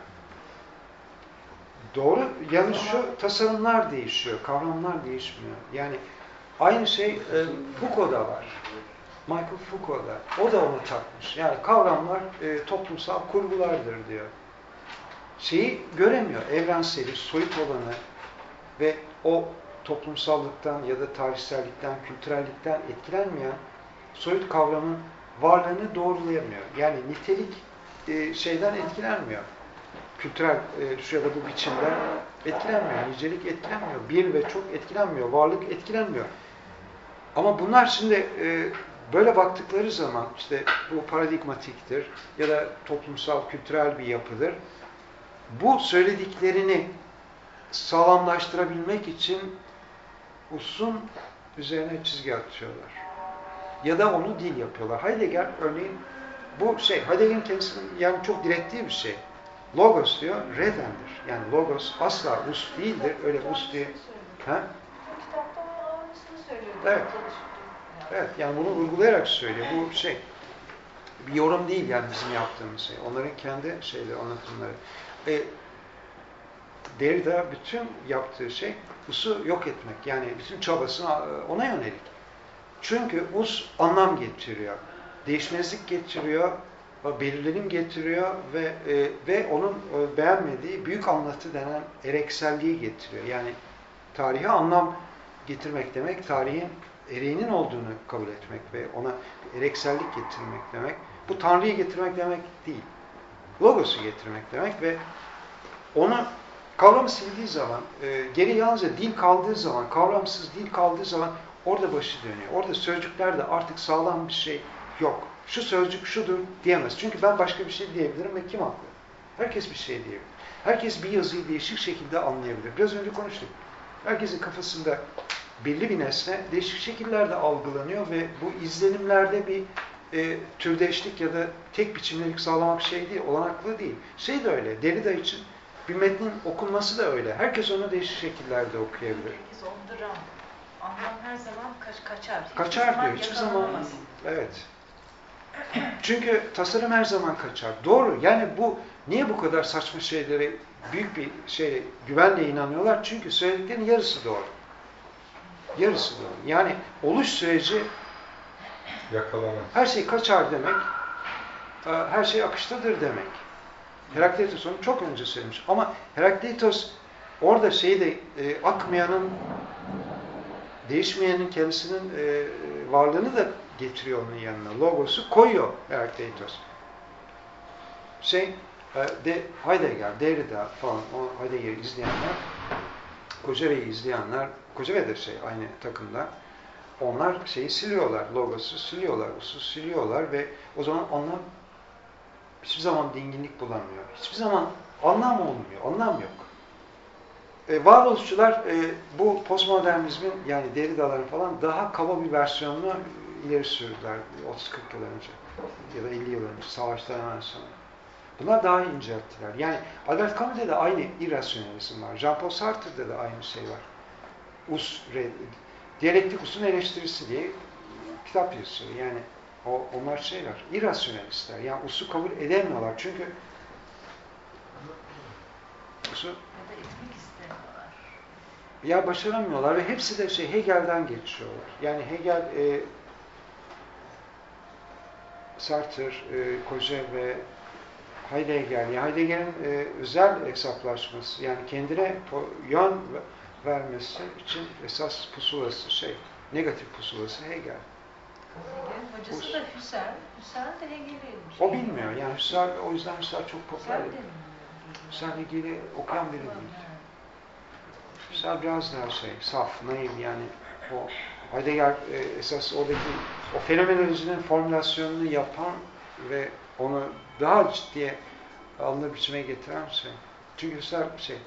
Doğru. Yalnız şu tasarımlar değişiyor. Kavramlar değişmiyor. Yani aynı şey Foucault'da var. Michael Foucault'da. O da onu takmış. Yani kavramlar toplumsal kurgulardır diyor. Şeyi göremiyor. Evrenseli, soyut olanı ve o toplumsallıktan ya da tarihsellikten, kültürellikten etkilenmeyen soyut kavramın varlığını doğrulayamıyor. Yani nitelik şeyden etkilenmiyor. Kültürel şu ya da bu biçimden etkilenmiyor. Nicelik etkilenmiyor. Bir ve çok etkilenmiyor. Varlık etkilenmiyor. Ama bunlar şimdi böyle baktıkları zaman işte bu paradigmatiktir ya da toplumsal, kültürel bir yapıdır. Bu söylediklerini sağlamlaştırabilmek için Us'un üzerine çizgi atıyorlar. Ya da onu dil yapıyorlar. Heidegger örneğin bu Heidegger'in kendisinin yani çok direttiği bir şey. Logos diyor, redendir. Yani logos asla us değildir. Öyle us diye. Ha? Kitapta onun aynısını söylüyor. Evet. Evet, yani bunu vurgulayarak söylüyor. Bu bir yorum değil yani bizim yaptığımız şey. Onların kendi anlatımları. Derrida bütün yaptığı şey Us'u yok etmek. Yani bütün çabası ona yönelik. Çünkü Us anlam getiriyor. Değişmezlik getiriyor, belirlenim getiriyor ve onun beğenmediği büyük anlatı denen erekselliği getiriyor. Yani tarihe anlam getirmek demek, tarihin ereğinin olduğunu kabul etmek ve ona ereksellik getirmek demek. Bu Tanrı'yı getirmek demek değil. Logos'u getirmek demek ve onu kavramı sildiği zaman, geri yalnızca dil kaldığı zaman, kavramsız dil kaldığı zaman orada başı dönüyor. Orada sözcüklerde artık sağlam bir şey yok. Şu sözcük şudur diyemez. Çünkü ben başka bir şey diyebilirim ve kim haklı? Herkes bir şey diyebilir. Herkes bir yazıyı değişik şekilde anlayabilir. Biraz önce konuştuk. Herkesin kafasında belli bir nesne değişik şekillerde algılanıyor ve bu izlenimlerde bir türdeşlik ya da tek biçimlilik sağlamak şey değil, olanaklı değil. Şey de öyle, Derrida için bir metnin okunması da öyle. Herkes onu değişik şekillerde okuyabilir. Herkes onduran. Anlam her zaman kaçar. Kaçar diyor, hiçbir zaman. Evet. Çünkü tasarım her zaman kaçar. Doğru. Yani niye bu kadar saçma şeylere büyük bir güvenle inanıyorlar? Çünkü söylediklerinin yarısı doğru. Yarısı doğru. Yani oluş süreci yakalamak. Her şey kaçar demek, her şey akıştadır demek. Herakleitos onu çok önce söylemiş. Ama Herakleitos orada akmayanın, değişmeyenin kendisinin varlığını da getiriyor onun yanına. Logos'u koyuyor Herakleitos. Heidegger, Derrida falan, o Heidegger'i izleyenler, Kocave'yi izleyenler, Kocave de aynı takımda. Onlar siliyorlar, Logos'u siliyorlar, Us'u siliyorlar ve o zaman anlam hiçbir zaman dinginlik bulamıyor. Hiçbir zaman anlam olmuyor. Anlam yok. Varoluşçular bu postmodernizmin yani Derrida'ların falan daha kaba bir versiyonunu ileri sürdüler 30-40 yıl önce ya da 50 yıl önce savaştan hemen sonra. Bunlar daha incelttiler. Yani Albert Camus'da da aynı irrasyonalizm var. Jean-Paul Sartre'da da aynı şey var. Diyalektik usun eleştirisi diye kitap yazıyor. Yani onlar şeyler, irrasyonalistler. Yani usu kabul edemiyorlar. Çünkü usu ya başaramıyorlar ve hepsi de Hegel'den geçiyorlar. Yani Hegel, Sartre, Cauchy ve Heidegger. Yani Heidegger'in özel hesaplaşması, yani kendine yön vermesi için esas pusulası negatif pusulası Hegel. Hegel'in hocası da Husserl. Husserl de Hegel'iymiş. O bilmiyor. Yani Husserl, o yüzden Husserl çok popüler. Husserl Hegel'i okuyan biri değil. Husserl biraz daha saf, naif yani o Heidegger esas oradaki o fenomenolojinin formülasyonunu yapan ve onu daha ciddiye alınır biçime getiren Çünkü Husserl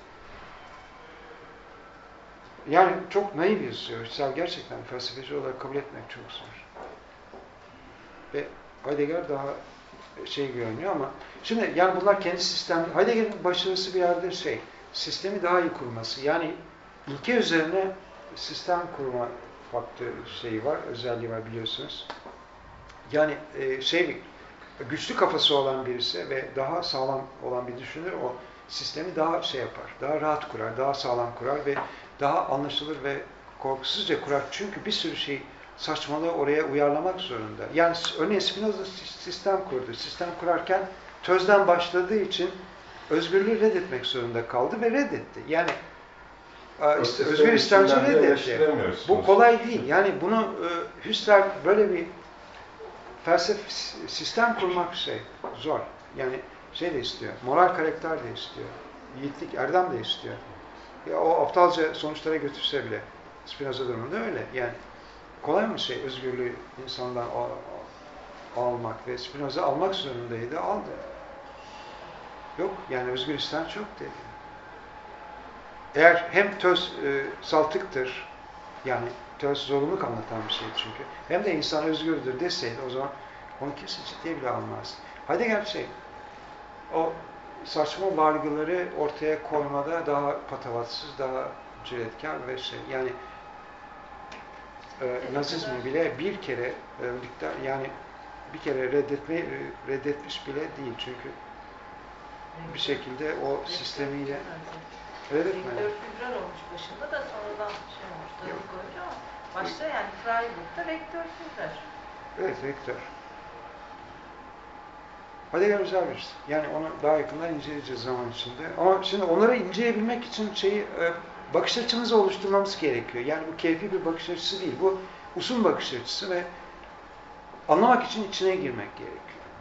yani çok naif yazıyor. Husserl gerçekten felsefeci olarak kabul etmek çok zor. Ve Heidegger daha görünüyor ama şimdi yani bunlar kendi sistemi. Heidegger'in başarısı bir yerde sistemi daha iyi kurması. Yani ilke üzerine sistem kurma faktörü var, özelliği var biliyorsunuz. Yani güçlü kafası olan birisi ve daha sağlam olan bir düşünür o sistemi daha yapar, daha rahat kurar, daha sağlam kurar ve daha anlaşılır ve korkusuzca kurar. Çünkü bir sürü saçmalığı oraya uyarlamak zorunda. Yani örneğin Spinoza sistem kurdu. Sistem kurarken tözden başladığı için özgürlüğü reddetmek zorunda kaldı ve reddetti. Yani özgür istemci reddetti. Bu kolay değil. Yani bunu Husserl böyle bir sistem kurmak zor. Yani de istiyor. Moral karakter de istiyor. Yiğitlik, erdem de istiyor. Ya o aptalca sonuçlara götürse bile Spinoza durumunda öyle. Yani kolay mı özgürlüğü insandan almak ve Spinoza almak zorundaydı, aldı. Yok, yani özgür istem çok dedi. Eğer hem töz saltıktır, yani töz zorunluluk anlatan bir şey çünkü, hem de insan özgürdür deseydi o zaman onu kimse ciddiye bile almaz. Heidegger o saçma vargıları ortaya koymada daha patavatsız, daha cüretkar ve yani Nazizmi bile bir kere yani bir kere reddetmiş bile değil çünkü bir şekilde o sistemiyle reddetmedi. Rektör olmuş başında da sonradan olmuş tabii koyucu ama başta yani Freiburg'da rektör Führer. Evet, rektör. Heidegger güzel birisi. Yani onu daha yakından inceleyeceğiz zaman içinde. Ama şimdi onları inceleyebilmek için bakış açımızı oluşturmamız gerekiyor. Yani bu keyfi bir bakış açısı değil. Bu usul bakış açısı ve anlamak için içine girmek gerekiyor.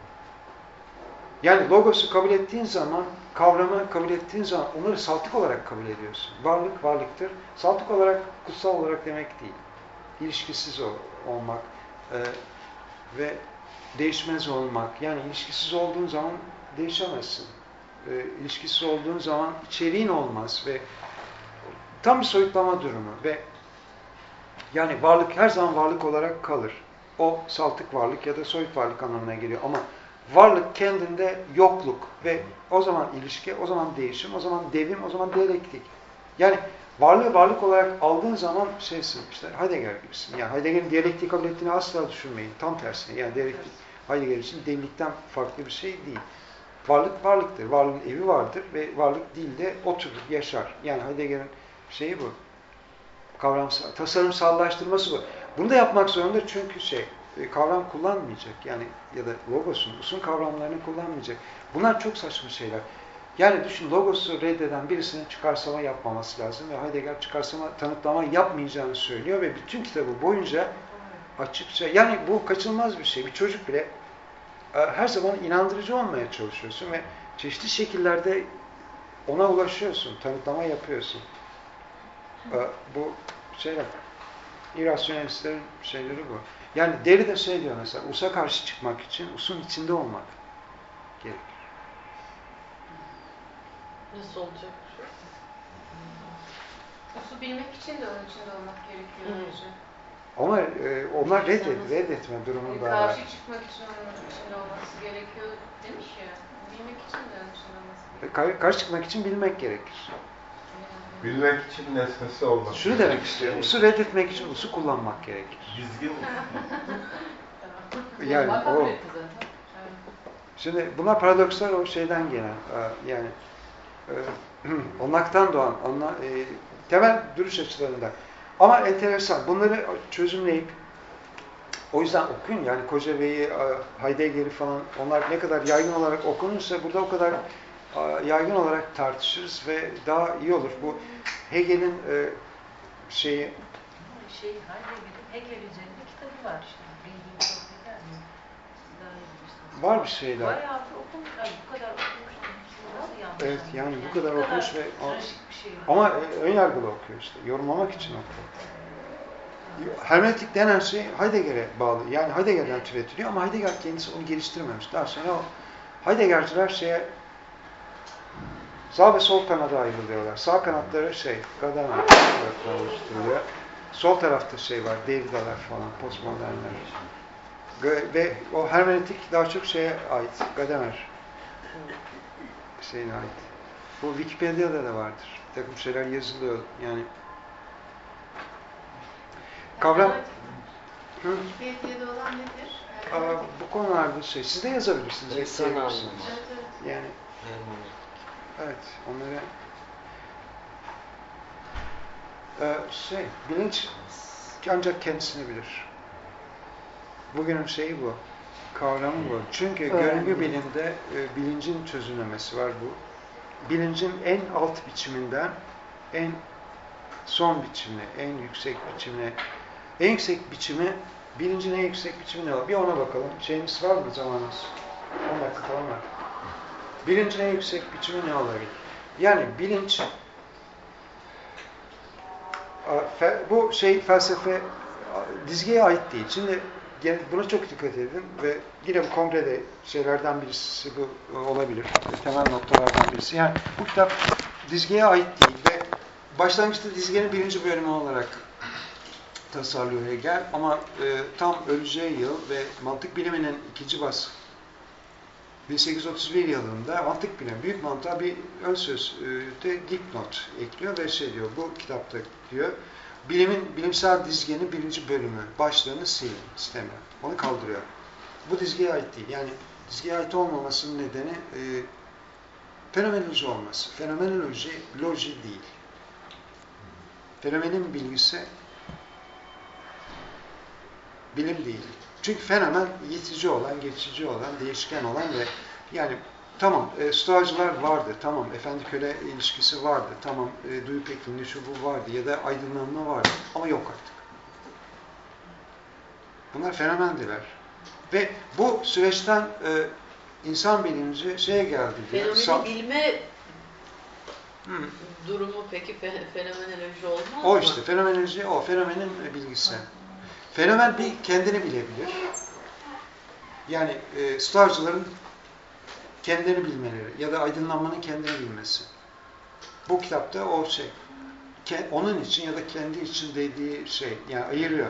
Yani logosu kabul ettiğin zaman, kavramı kabul ettiğin zaman onları saltık olarak kabul ediyorsun. Varlık, varlıktır. Saltık olarak, kutsal olarak demek değil. İlişkisiz olmak ve değişmez olmak. Yani ilişkisiz olduğun zaman değişemezsin. İlişkisiz olduğun zaman içeriğin olmaz ve tam bir soyutlama durumu ve yani varlık her zaman varlık olarak kalır. O saltık varlık ya da soyut varlık anlamına geliyor ama varlık kendinde yokluk ve o zaman ilişki, o zaman değişim, o zaman devrim, o zaman diyalektik. Yani varlığı varlık olarak aldığın zaman Heidegger gibisin. Yani Heidegger'in diyalektik kabul ettiğini asla düşünmeyin. Tam tersine. Yani diyalektik Heidegger için devlikten farklı bir şey değil. Varlık varlıktır. Varlığın evi vardır ve varlık dilde oturur, yaşar. Yani Heidegger'in bu. Kavramsal, tasarımsallaştırması bu. Bunu da yapmak zorunda çünkü kavram kullanmayacak. Yani ya da logosun, usun kavramlarını kullanmayacak. Bunlar çok saçma şeyler. Yani düşün, logosu reddeden birisinin çıkarsama yapmaması lazım ve Heidegger çıkarsama tanıtlama yapmayacağını söylüyor ve bütün kitabı boyunca açıkça, yani bu kaçınılmaz bir şey. Bir çocuk bile her zaman inandırıcı olmaya çalışıyorsun ve çeşitli şekillerde ona ulaşıyorsun, tanıtlama yapıyorsun. Bu irrasyonelistlerin şeyleri bu. Yani Derrida diyor mesela, usa karşı çıkmak için usun içinde olmak gerekir. Nasıl olacak? Usu bilmek için de onun içinde olmak gerekiyor bence. Ama onlar reddetme durumunda. Karşı çıkmak için onun içinde olması gerekiyor demiş ya. Bilmek için de onun içinde olması gerekiyor. Karşı çıkmak için bilmek gerekir. Bilmek için nesnesi olması. Şunu demek istiyorum. Usu reddetmek için usu kullanmak gerekir. Dizgin mi? Yani o. Şimdi bunlar paradokslar o şeyden gelen. Yani onlaktan doğan, temel duruş açılarından. Ama enteresan. Bunları çözümleyip o yüzden okuyun. Yani Kocaeli'yi, Heidegger'i falan onlar ne kadar yaygın olarak okunursa burada o kadar yaygın olarak tartışırız ve daha iyi olur. Bu Hegel'in şeyi Heidegger'in Hegel üzerinde kitabı var işte. Bildiğim çok güzel mi? Siz daha iyi bilirsiniz. var bir şeyler. Bayağı bir okumuş. Bu kadar okumuş. Nasıl yanlış? Evet yani bu kadar okumuş ve trajik bir şey. ama önyargılı okuyor işte. Yorumlamak için okuyor. Hermeneutik denen şey Heidegger'e bağlı. Yani Heidegger'den türetiliyor ama Heidegger kendisi onu geliştirmemiş. Daha sonra o Heidegger'ciler sağ ve sol kanada ayrılıyorlar. Sağ kanatları Gadamer oluşturuyor. Sol tarafta var, Derridalar falan, postmodernler. Ve o hermeneutik daha çok ait, Gadamer ait. Bu Wikipedia'da da vardır. Bir takım şeyler yazılıyor. Yani kavram... Wikipedia'da olan nedir? Bu konularda siz de yazabilirsiniz. Yani evet, onları bilinç ancak kendisini bilir. Bugünün bu. Kavramı bu. Çünkü görüngü bilimde bilincin çözümlemesi var bu. Bilincin en alt biçiminden en son biçimine, en yüksek biçimine, en yüksek biçimi, bilincin en yüksek biçimi ne var? Bir ona bakalım. Şeyimiz var mı zamanımız? 10 dakika falan var. Bilincin en yüksek biçimi ne olabilir? Yani bilinç bu felsefe dizgeye ait değil. Şimdi buna çok dikkat edin ve yine bu kongrede şeylerden birisi bu olabilir. Temel noktalardan birisi. Yani bu kitap dizgeye ait değil ve başlangıçta dizgenin 1. bölümü olarak tasarlıyor Hegel ama tam öleceği yıl ve mantık biliminin 2. baskı 1831 yılında mantık bilim, büyük mantığa bir ön sözde dipnot ekliyor ve diyor, bu kitapta diyor, bilimsel dizgenin 1. bölümü, başlığını silin, istemiyor. Onu kaldırıyor. Bu dizgeye ait değil. Yani dizgeye ait olmamasının nedeni fenomenoloji olması. Fenomenoloji, loji değil. Fenomenin bilgisi bilim değil. Çünkü fenomen yitici olan, geçici olan, değişken olan ve yani tamam stoacılar vardı, tamam efendi köle ilişkisi vardı, tamam duyu peklinliği şu bu vardı ya da aydınlanma vardı ama yok artık. Bunlar fenomendiler. Ve bu süreçten insan bilinci geldi diyor. Fenomeni bilme durumu peki fenomenoloji olmaz mı? O işte fenomenoloji o, fenomenin bilgisi. Fenomen kendini bilebilir. Yani stoacıların kendilerini bilmeleri ya da aydınlanmanın kendini bilmesi. Bu kitapta o onun için ya da kendi için dediği yani ayırıyor.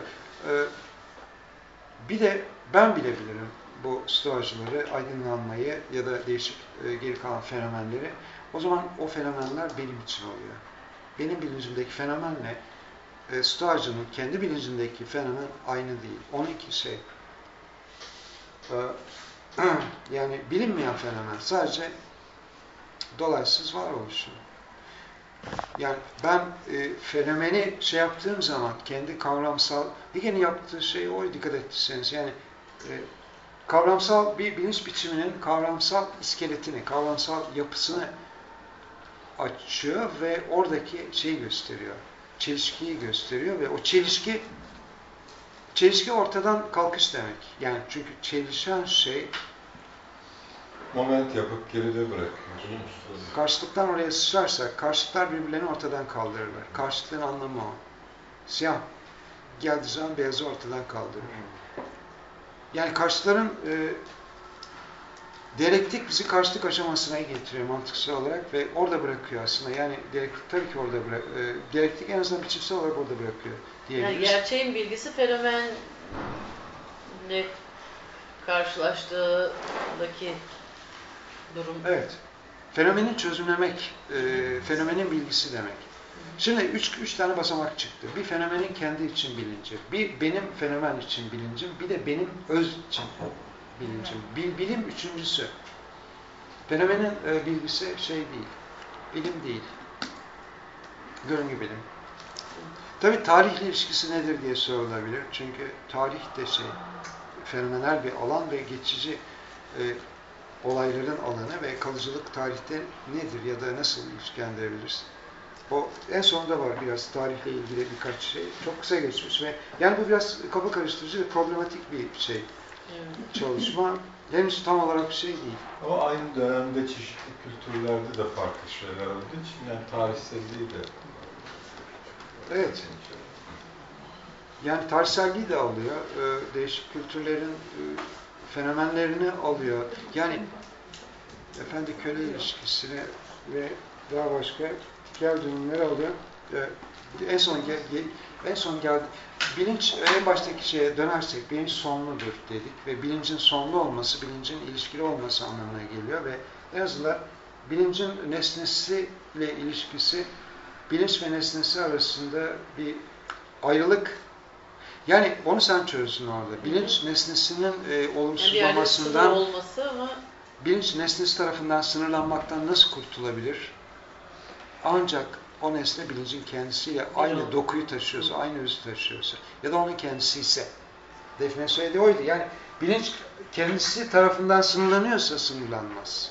Bir de ben bilebilirim bu stoacıları, aydınlanmayı ya da değişik geri kalan fenomenleri. O zaman o fenomenler benim için oluyor. Benim bilincimdeki fenomenle stoacının kendi bilincindeki fenomen aynı değil. Onunki yani bilinmeyen fenomen. Sadece dolaysız varoluşu. Yani ben fenomeni yaptığım zaman kendi kavramsal, Hegel'in yaptığı o, dikkat ettiyseniz. Yani kavramsal bir bilinç biçiminin kavramsal iskeletini, kavramsal yapısını açıyor ve oradaki gösteriyor. Çelişkiyi gösteriyor ve o çelişki ortadan kalkış demek. Yani çünkü çelişen moment yapıp geride bırakıyor. Karşılıktan oraya sıçrarsa, karşılıklar birbirlerini ortadan kaldırırlar. Karşılıkların anlamı o. Siyah geldiği zaman beyazı ortadan kaldırır. Yani karşılıkların diyalektik bizi karşılık aşamasına getiriyor mantıksal olarak ve orada bırakıyor aslında. Yani diyalektik tabii ki orada bırakıyor. Diyalektik en azından biçimsel olarak orada bırakıyor diyebiliriz. Yani gerçeğin bilgisi fenomenle karşılaştığındaki durum. Evet. Fenomeni çözümlemek, fenomenin bilgisi demek. Şimdi üç tane basamak çıktı. Bir fenomenin kendi için bilinci, bir benim fenomen için bilincim, bir de benim öz için bilincim. Bilim üçüncüsü. Fenomenin bilgisi şey değil, bilim değil. Görüngü bilim. Tabii tarihle ilişkisi nedir diye sorulabilir. Çünkü tarih de fenomenal bir alan ve geçici olayların alanı ve kalıcılık tarihte nedir ya da nasıl ilişkilendirebiliriz? O en sonunda var biraz tarihle ilgili birkaç şey. Çok kısa geçmiş ve yani bu biraz kafa karıştırıcı ve problematik bir çalışma. Henüz tam olarak bir şey değil. Ama aynı dönemde çeşitli kültürlerde de farklı şeyler olduğu için yani tarihselliği de. Evet. Yani tarihselliği de alıyor. Değişik kültürlerin fenomenlerini alıyor. Yani efendi-köle ilişkisini ve daha başka gel dönümleri alıyor. En son geldi. Bilinç en baştaki şeye dönersek bilinç sonludur dedik ve bilincin sonlu olması bilincin ilişkili olması anlamına geliyor ve en azından bilincin nesnesiyle ilişkisi bilinç ve nesnesi arasında bir ayrılık. Yani onu sen çözsün orada. Bilinç nesnesinin olumsuzlamasından olması ama bilinç nesnesi tarafından sınırlanmaktan nasıl kurtulabilir? Ancak o nesne bilincin kendisiyle aynı dokuyu taşıyorsa, aynı özü taşıyorsa ya da onun kendisi ise. Defne söylediği oydu. Yani bilinç kendisi tarafından sınırlanıyorsa sınırlanmaz.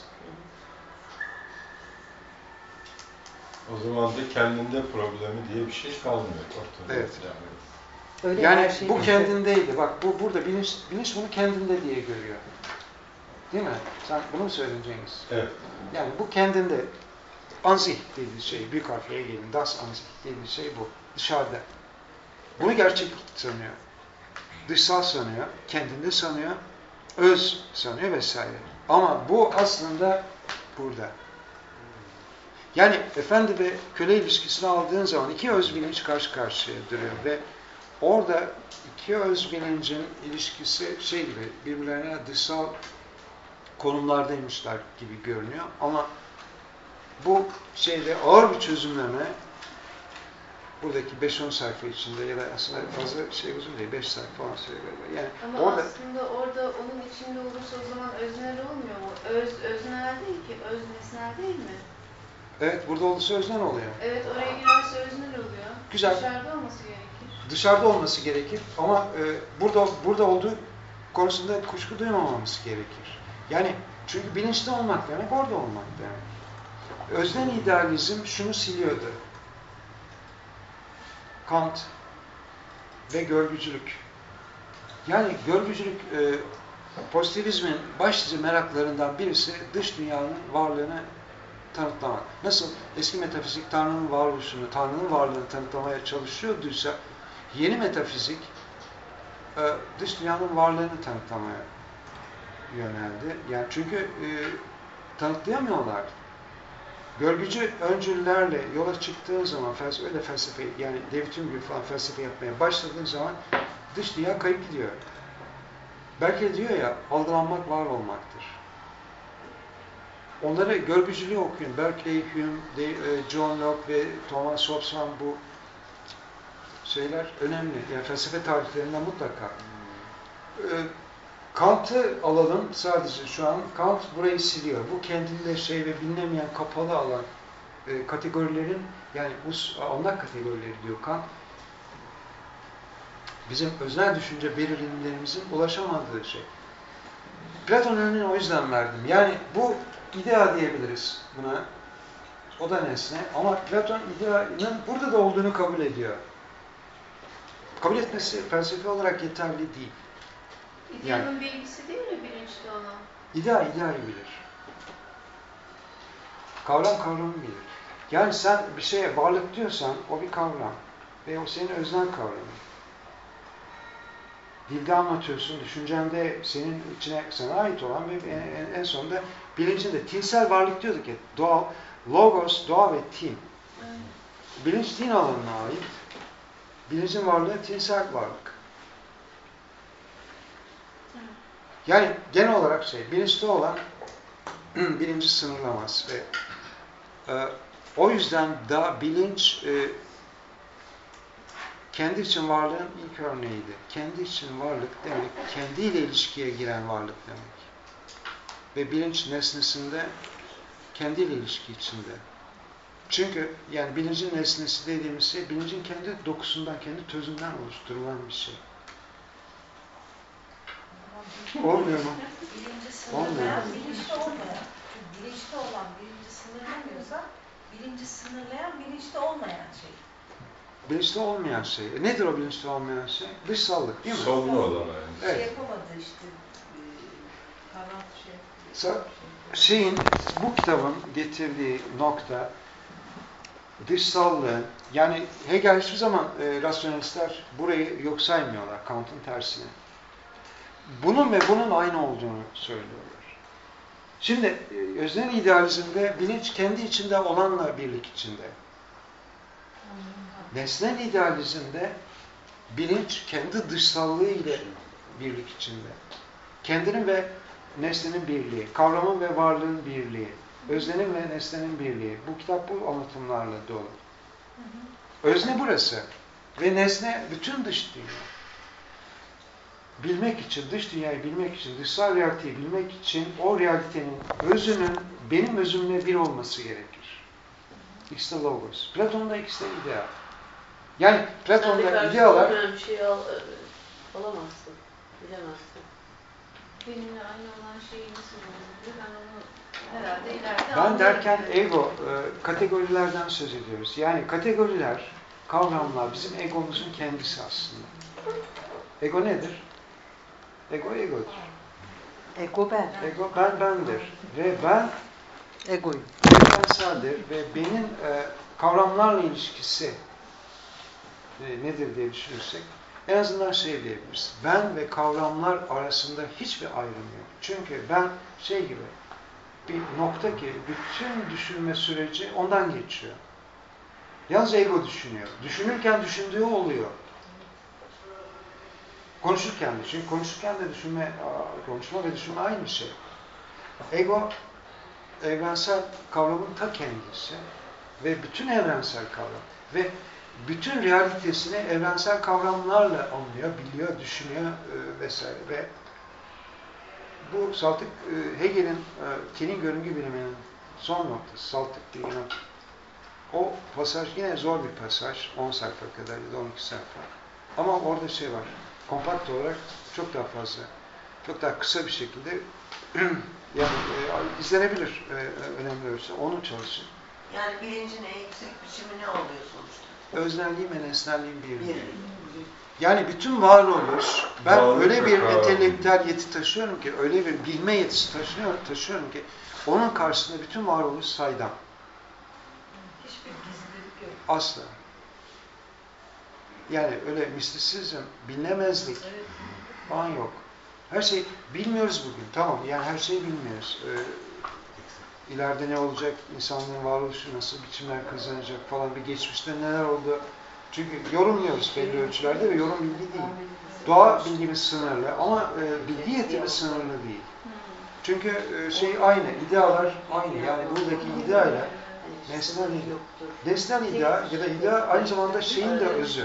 O zaman da kendinde problemi diye bir şey kalmıyor ortada. Evet. Öyle yani bu kendindeydi. Bak burada bilinç bunu kendinde diye görüyor. Değil mi? Sen bunu mu söyledin Cengiz? Evet. Yani bu kendinde. Ansih dediği şey, büyük harflere gelin. Das Ansih dediği şey bu. Dışarıda. Bunu gerçek sanıyor. Dışsal sanıyor. Kendinde sanıyor. Öz sanıyor vesaire. Ama bu aslında burada. Yani efendi ve köle ilişkisini aldığın zaman iki öz bilinç karşı karşıya duruyor ve orada iki öz bilincin ilişkisi gibi birbirlerine dışsal konumlardaymışlar gibi görünüyor ama bu ağır bir çözümleme buradaki 5-10 sayfa içinde ya da aslında fazla uzun değil, 5 sayfa falan söylüyor. Yani ama aslında orada onun içinde olursa o zaman öznel olmuyor mu? Öznel değil ki, öz nesnel değil mi? Evet, burada olursa öznel oluyor. Evet, oraya girerse öznel oluyor. Güzel. Dışarıda olması gerekir. Dışarıda olması gerekir ama burada olduğu konusunda kuşku duymamamız gerekir. Yani çünkü bilinçli olmak demek, orada olmak demek. Öznel idealizm şunu siliyordu. Kant ve görgücülük. Yani görgücülük pozitivizmin başlıca meraklarından birisi dış dünyanın varlığını tanıtlamak. Nasıl eski metafizik Tanrı'nın varoluşunu, Tanrı'nın varlığını tanıtlamaya çalışıyorduysa yeni metafizik dış dünyanın varlığını tanıtlamaya yöneldi. Yani çünkü tanıtlayamıyorlar. Görgücü öncüllerle yola çıktığın zaman felsefe yani David Hume gibi falan felsefe yapmaya başladığın zaman dış dünya kayıp gidiyor. Belki de diyor ya algılanmak var olmaktır. Onları görgücülüğü okuyun. Berkeley, Hume, John Locke ve Thomas Hobbes'un bu şeyler önemli. Yani felsefe tarihlerinde mutlaka. Kant'ı alalım sadece şu an. Kant burayı siliyor. Bu kendinde ve bilinemeyen kapalı alan kategorilerin yani bu anlam kategorileri diyor Kant. Bizim öznel düşünce belirlenimlerimizin ulaşamadığı şey. Platon örneğini o yüzden verdim. Yani bu idea diyebiliriz buna. O da nesne. Ama Platon ideanın burada da olduğunu kabul ediyor. Kabul etmesi felsefi olarak yeterli değil. İdeanın bilgisi değil mi bilinçli olan? İdeayı bilir. Kavramı bilir. Yani sen bir şeye varlık diyorsan o bir kavram. Ve o senin öznel kavramın. dilde anlatıyorsun, düşüncende senin içine sana ait olan ve en sonunda bilincinde tinsel varlık diyorduk ya, doğa, logos, doğa ve tin. Bilinç tin alanına ait. Bilincin varlığı tinsel varlık. Yani genel olarak bilinçli olan bilinci sınırlamaz ve o yüzden da bilinç kendi için varlığın ilk örneğiydi. Kendi için varlık demek, kendiyle ilişkiye giren varlık demek. Ve bilinç nesnesinde kendiyle ilişki içinde. Çünkü yani bilincin nesnesi dediğimiz şey, bilincin kendi dokusundan, kendi tözünden oluşturulan bir şey. Olmuyor mu? Bilinci sınırlayan, bilinçli olmayan. Çünkü bilinçli olan bilinci sınırlamıyorsa, bilinci sınırlayan bilinçli olmayan şey. Bilinçli olmayan şey. Nedir o bilinçli olmayan şey? Dışsallık değil mi? Sonlu olan aynı. Evet. Şey yapamadı işte. Kanat bu kitabın getirdiği nokta dışsallığın, yani Hegel hiçbir zaman rasyonelistler burayı yok saymıyorlar, Kant'ın tersine. Bunun ve bunun aynı olduğunu söylüyorlar. Şimdi öznel idealizmde bilinç kendi içinde olanla birlik içinde. Nesnel idealizmde bilinç kendi dışsallığı ile birlik içinde. Kendinin ve nesnenin birliği, kavramın ve varlığın birliği, öznenin ve nesnenin birliği. Bu kitap bu anlatımlarla dolu. Özne burası ve nesne bütün dış dünya. Bilmek için, dış dünyayı bilmek için, dışsal realiteyi bilmek için o realitenin özünün benim özümle bir olması gerekir. İkisi de logos. Platon'da ikisi de ideal. Yani Platon'da idealar... bir şey alamazsın, bilemezsin. Benimle aynı olan şeyi nasıl bulabilir? Ben onu herhalde ileride Ben derken ego, kategorilerden söz ediyoruz. Yani kategoriler, kavramlar bizim egomuzun kendisi aslında. Ego nedir? Ego egodur. Ego ben. Ego bendir. Ve ben Egoyum. benseldir ve benim kavramlarla ilişkisi nedir diye düşünürsek en azından diyebiliriz. Ben ve kavramlar arasında hiçbir ayrım yok. Çünkü ben gibi bir nokta ki bütün düşünme süreci ondan geçiyor. Yalnız ego düşünüyor. Düşünürken düşündüğü oluyor. Konuşurken de. Çünkü konuşurken de konuşma ve düşünme aynı şey. Ego evrensel kavramın ta kendisi ve bütün evrensel kavram ve bütün realitesini evrensel kavramlarla anlıyor, biliyor, düşünüyor vesaire. Ve bu Saltık Hegel'in tinin görüngü biliminin son noktası, Saltık bilimi. O pasaj yine zor bir pasaj, 10 sayfa kadar ya da 12 sayfa. Ama orada var, kompakt olarak çok daha fazla, çok daha kısa bir şekilde yani izlenebilir önemli ölçüde. Onu çalışın. Yani bilincin en yüksek biçimi ne oluyor sonuçta? Öznelliğin ve nesnelliğin birliği. Yani bütün varoluş, ben öyle bir entelektüel yeti taşıyorum ki, öyle bir bilme yetisi taşıyorum ki, onun karşısında bütün varoluş saydam. Hiçbir gizlilik yok. Asla. Yani öyle mistisizm, bilinemezlik falan yok. Her şey bilmiyoruz bugün. Tamam, yani her şeyi bilmiyoruz. İleride ne olacak, insanlığın varoluşu nasıl biçimler kazanacak falan, bir geçmişte neler oldu. Çünkü yorumluyoruz belli ölçülerde ve yorum bilgi değil. Doğa bilgimiz sınırlı ama bilgi yetimiz sınırlı değil. Çünkü aynı, idealar aynı. Yani buradaki ideayla nesnel idea ya da idea aynı zamanda şeyin de özü.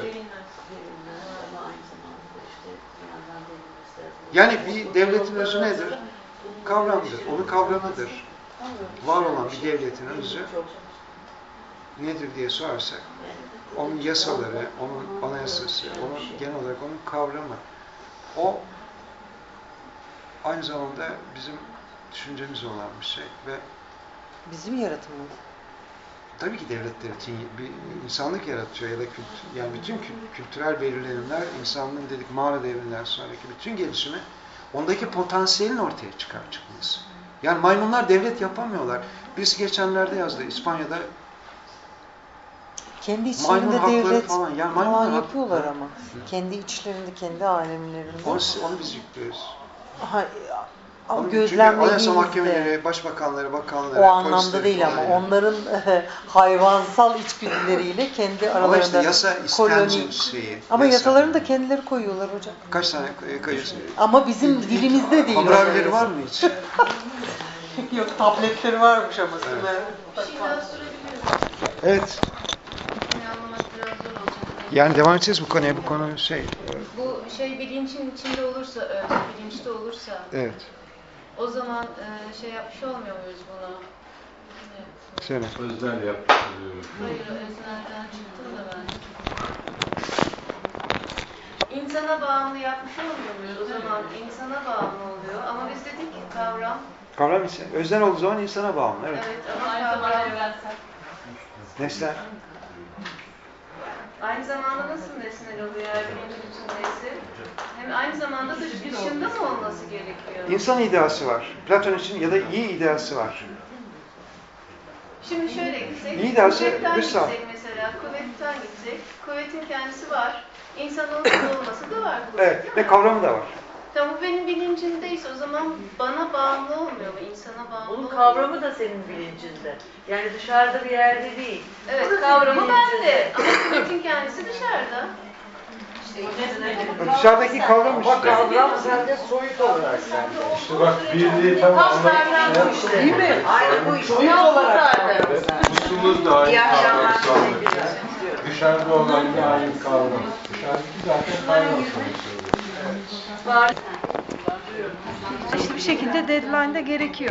Yani bir devletin özü nedir? Kavramdır, onun kavramıdır. Var olan bir devletin özü nedir diye sorarsak, onun yasaları, onun anayasası, onun genel olarak onun kavramı. O aynı zamanda bizim düşüncemiz olan bir şey ve bizim yaratımımız. Tabii ki devletler için bir insanlık yaratıyor ya da yani bütün kültürel belirlenimler, insanlığın dedik mağara devrinden sonraki bütün gelişimi ondaki potansiyelin ortaya çıkması. Yani maymunlar devlet yapamıyorlar. Birisi geçenlerde yazdı, İspanya'da Kendi Maymun içlerinde hakları devlet falan. Ya falan maymunlar yapıyorlar hakları. ama. Kendi içlerinde, kendi alemlerinde. Onu biz yüklüyoruz. Ha, ama Çünkü Anayasa gözlemlediğimizde Mahkemeleri, başbakanları, bakanları, o anlamda polisleri değil falan ama yani. onların hayvansal içgüdüleriyle kendi Ama aralarında işte yasa istemci şeyi. Ama yasa. yasalarını da kendileri koyuyorlar hocam. Kaç tane kayısı? Ama bizim dilimizde değil. Hamurabileri var mı hiç? Yok, tabletleri varmış ama. Evet. Bir şey daha sorabilirim. Evet. Konuyu anlamak biraz zor olacak. Yani devam edeceğiz bu konuya. Bu konu şey. Bu şey bilincin içinde olursa, bilinçte olursa, Evet. o zaman şey yapmış olmuyor muyuz bunu? Söyle. Öznel yaptırıyoruz. Hayır, öznelden çıktım da ben. İnsana bağımlı yapmış olmuyor muyuz? O zaman insana bağımlı oluyor. Ama biz dedik ki kavram. Kavram ise öznel olduğu zaman insana bağımlı. Evet. Evet ama kavram. Nesnel. Aynı zamanda nasıl nesnel oluyor eğer bilincin içindeyse? Hem aynı zamanda da dışında mı olması gerekiyor? İnsan ideası var. Platon için ya da iyi ideası var. Şimdi şöyle gitsek, İyi derse kuvvetten dışsal. gitsek mesela, kuvvetten gitsek, kuvvetin kendisi var. İnsan olması da var kuvvet, Evet. değil Ve mi? kavramı da var. Tamam, bu benim bilincimdeyse o zaman bana bağımlı olmuyor mu? İnsana bağımlı Bunun olmuyor. kavramı da senin bilincinde. Yani dışarıda bir yerde değil. Evet, Burası kavramı bilincinde. bende. Ama kuvvetin kendisi dışarıda. Dışarıdaki kavram işte. Kavram sende soyut olarak sende. İşte bak birliği tam Tam anlamak kavram bu işte. Değil mi? Aynı bu işte. Soyut olarak zaten. Muslumuz da aynı İyi kavram akşamlar. sanırım. Dışarıda olan da aynı kavram. Dışarıdaki zaten kavram sonuçta. Var. İşte bir şekilde deadline'da gerekiyor.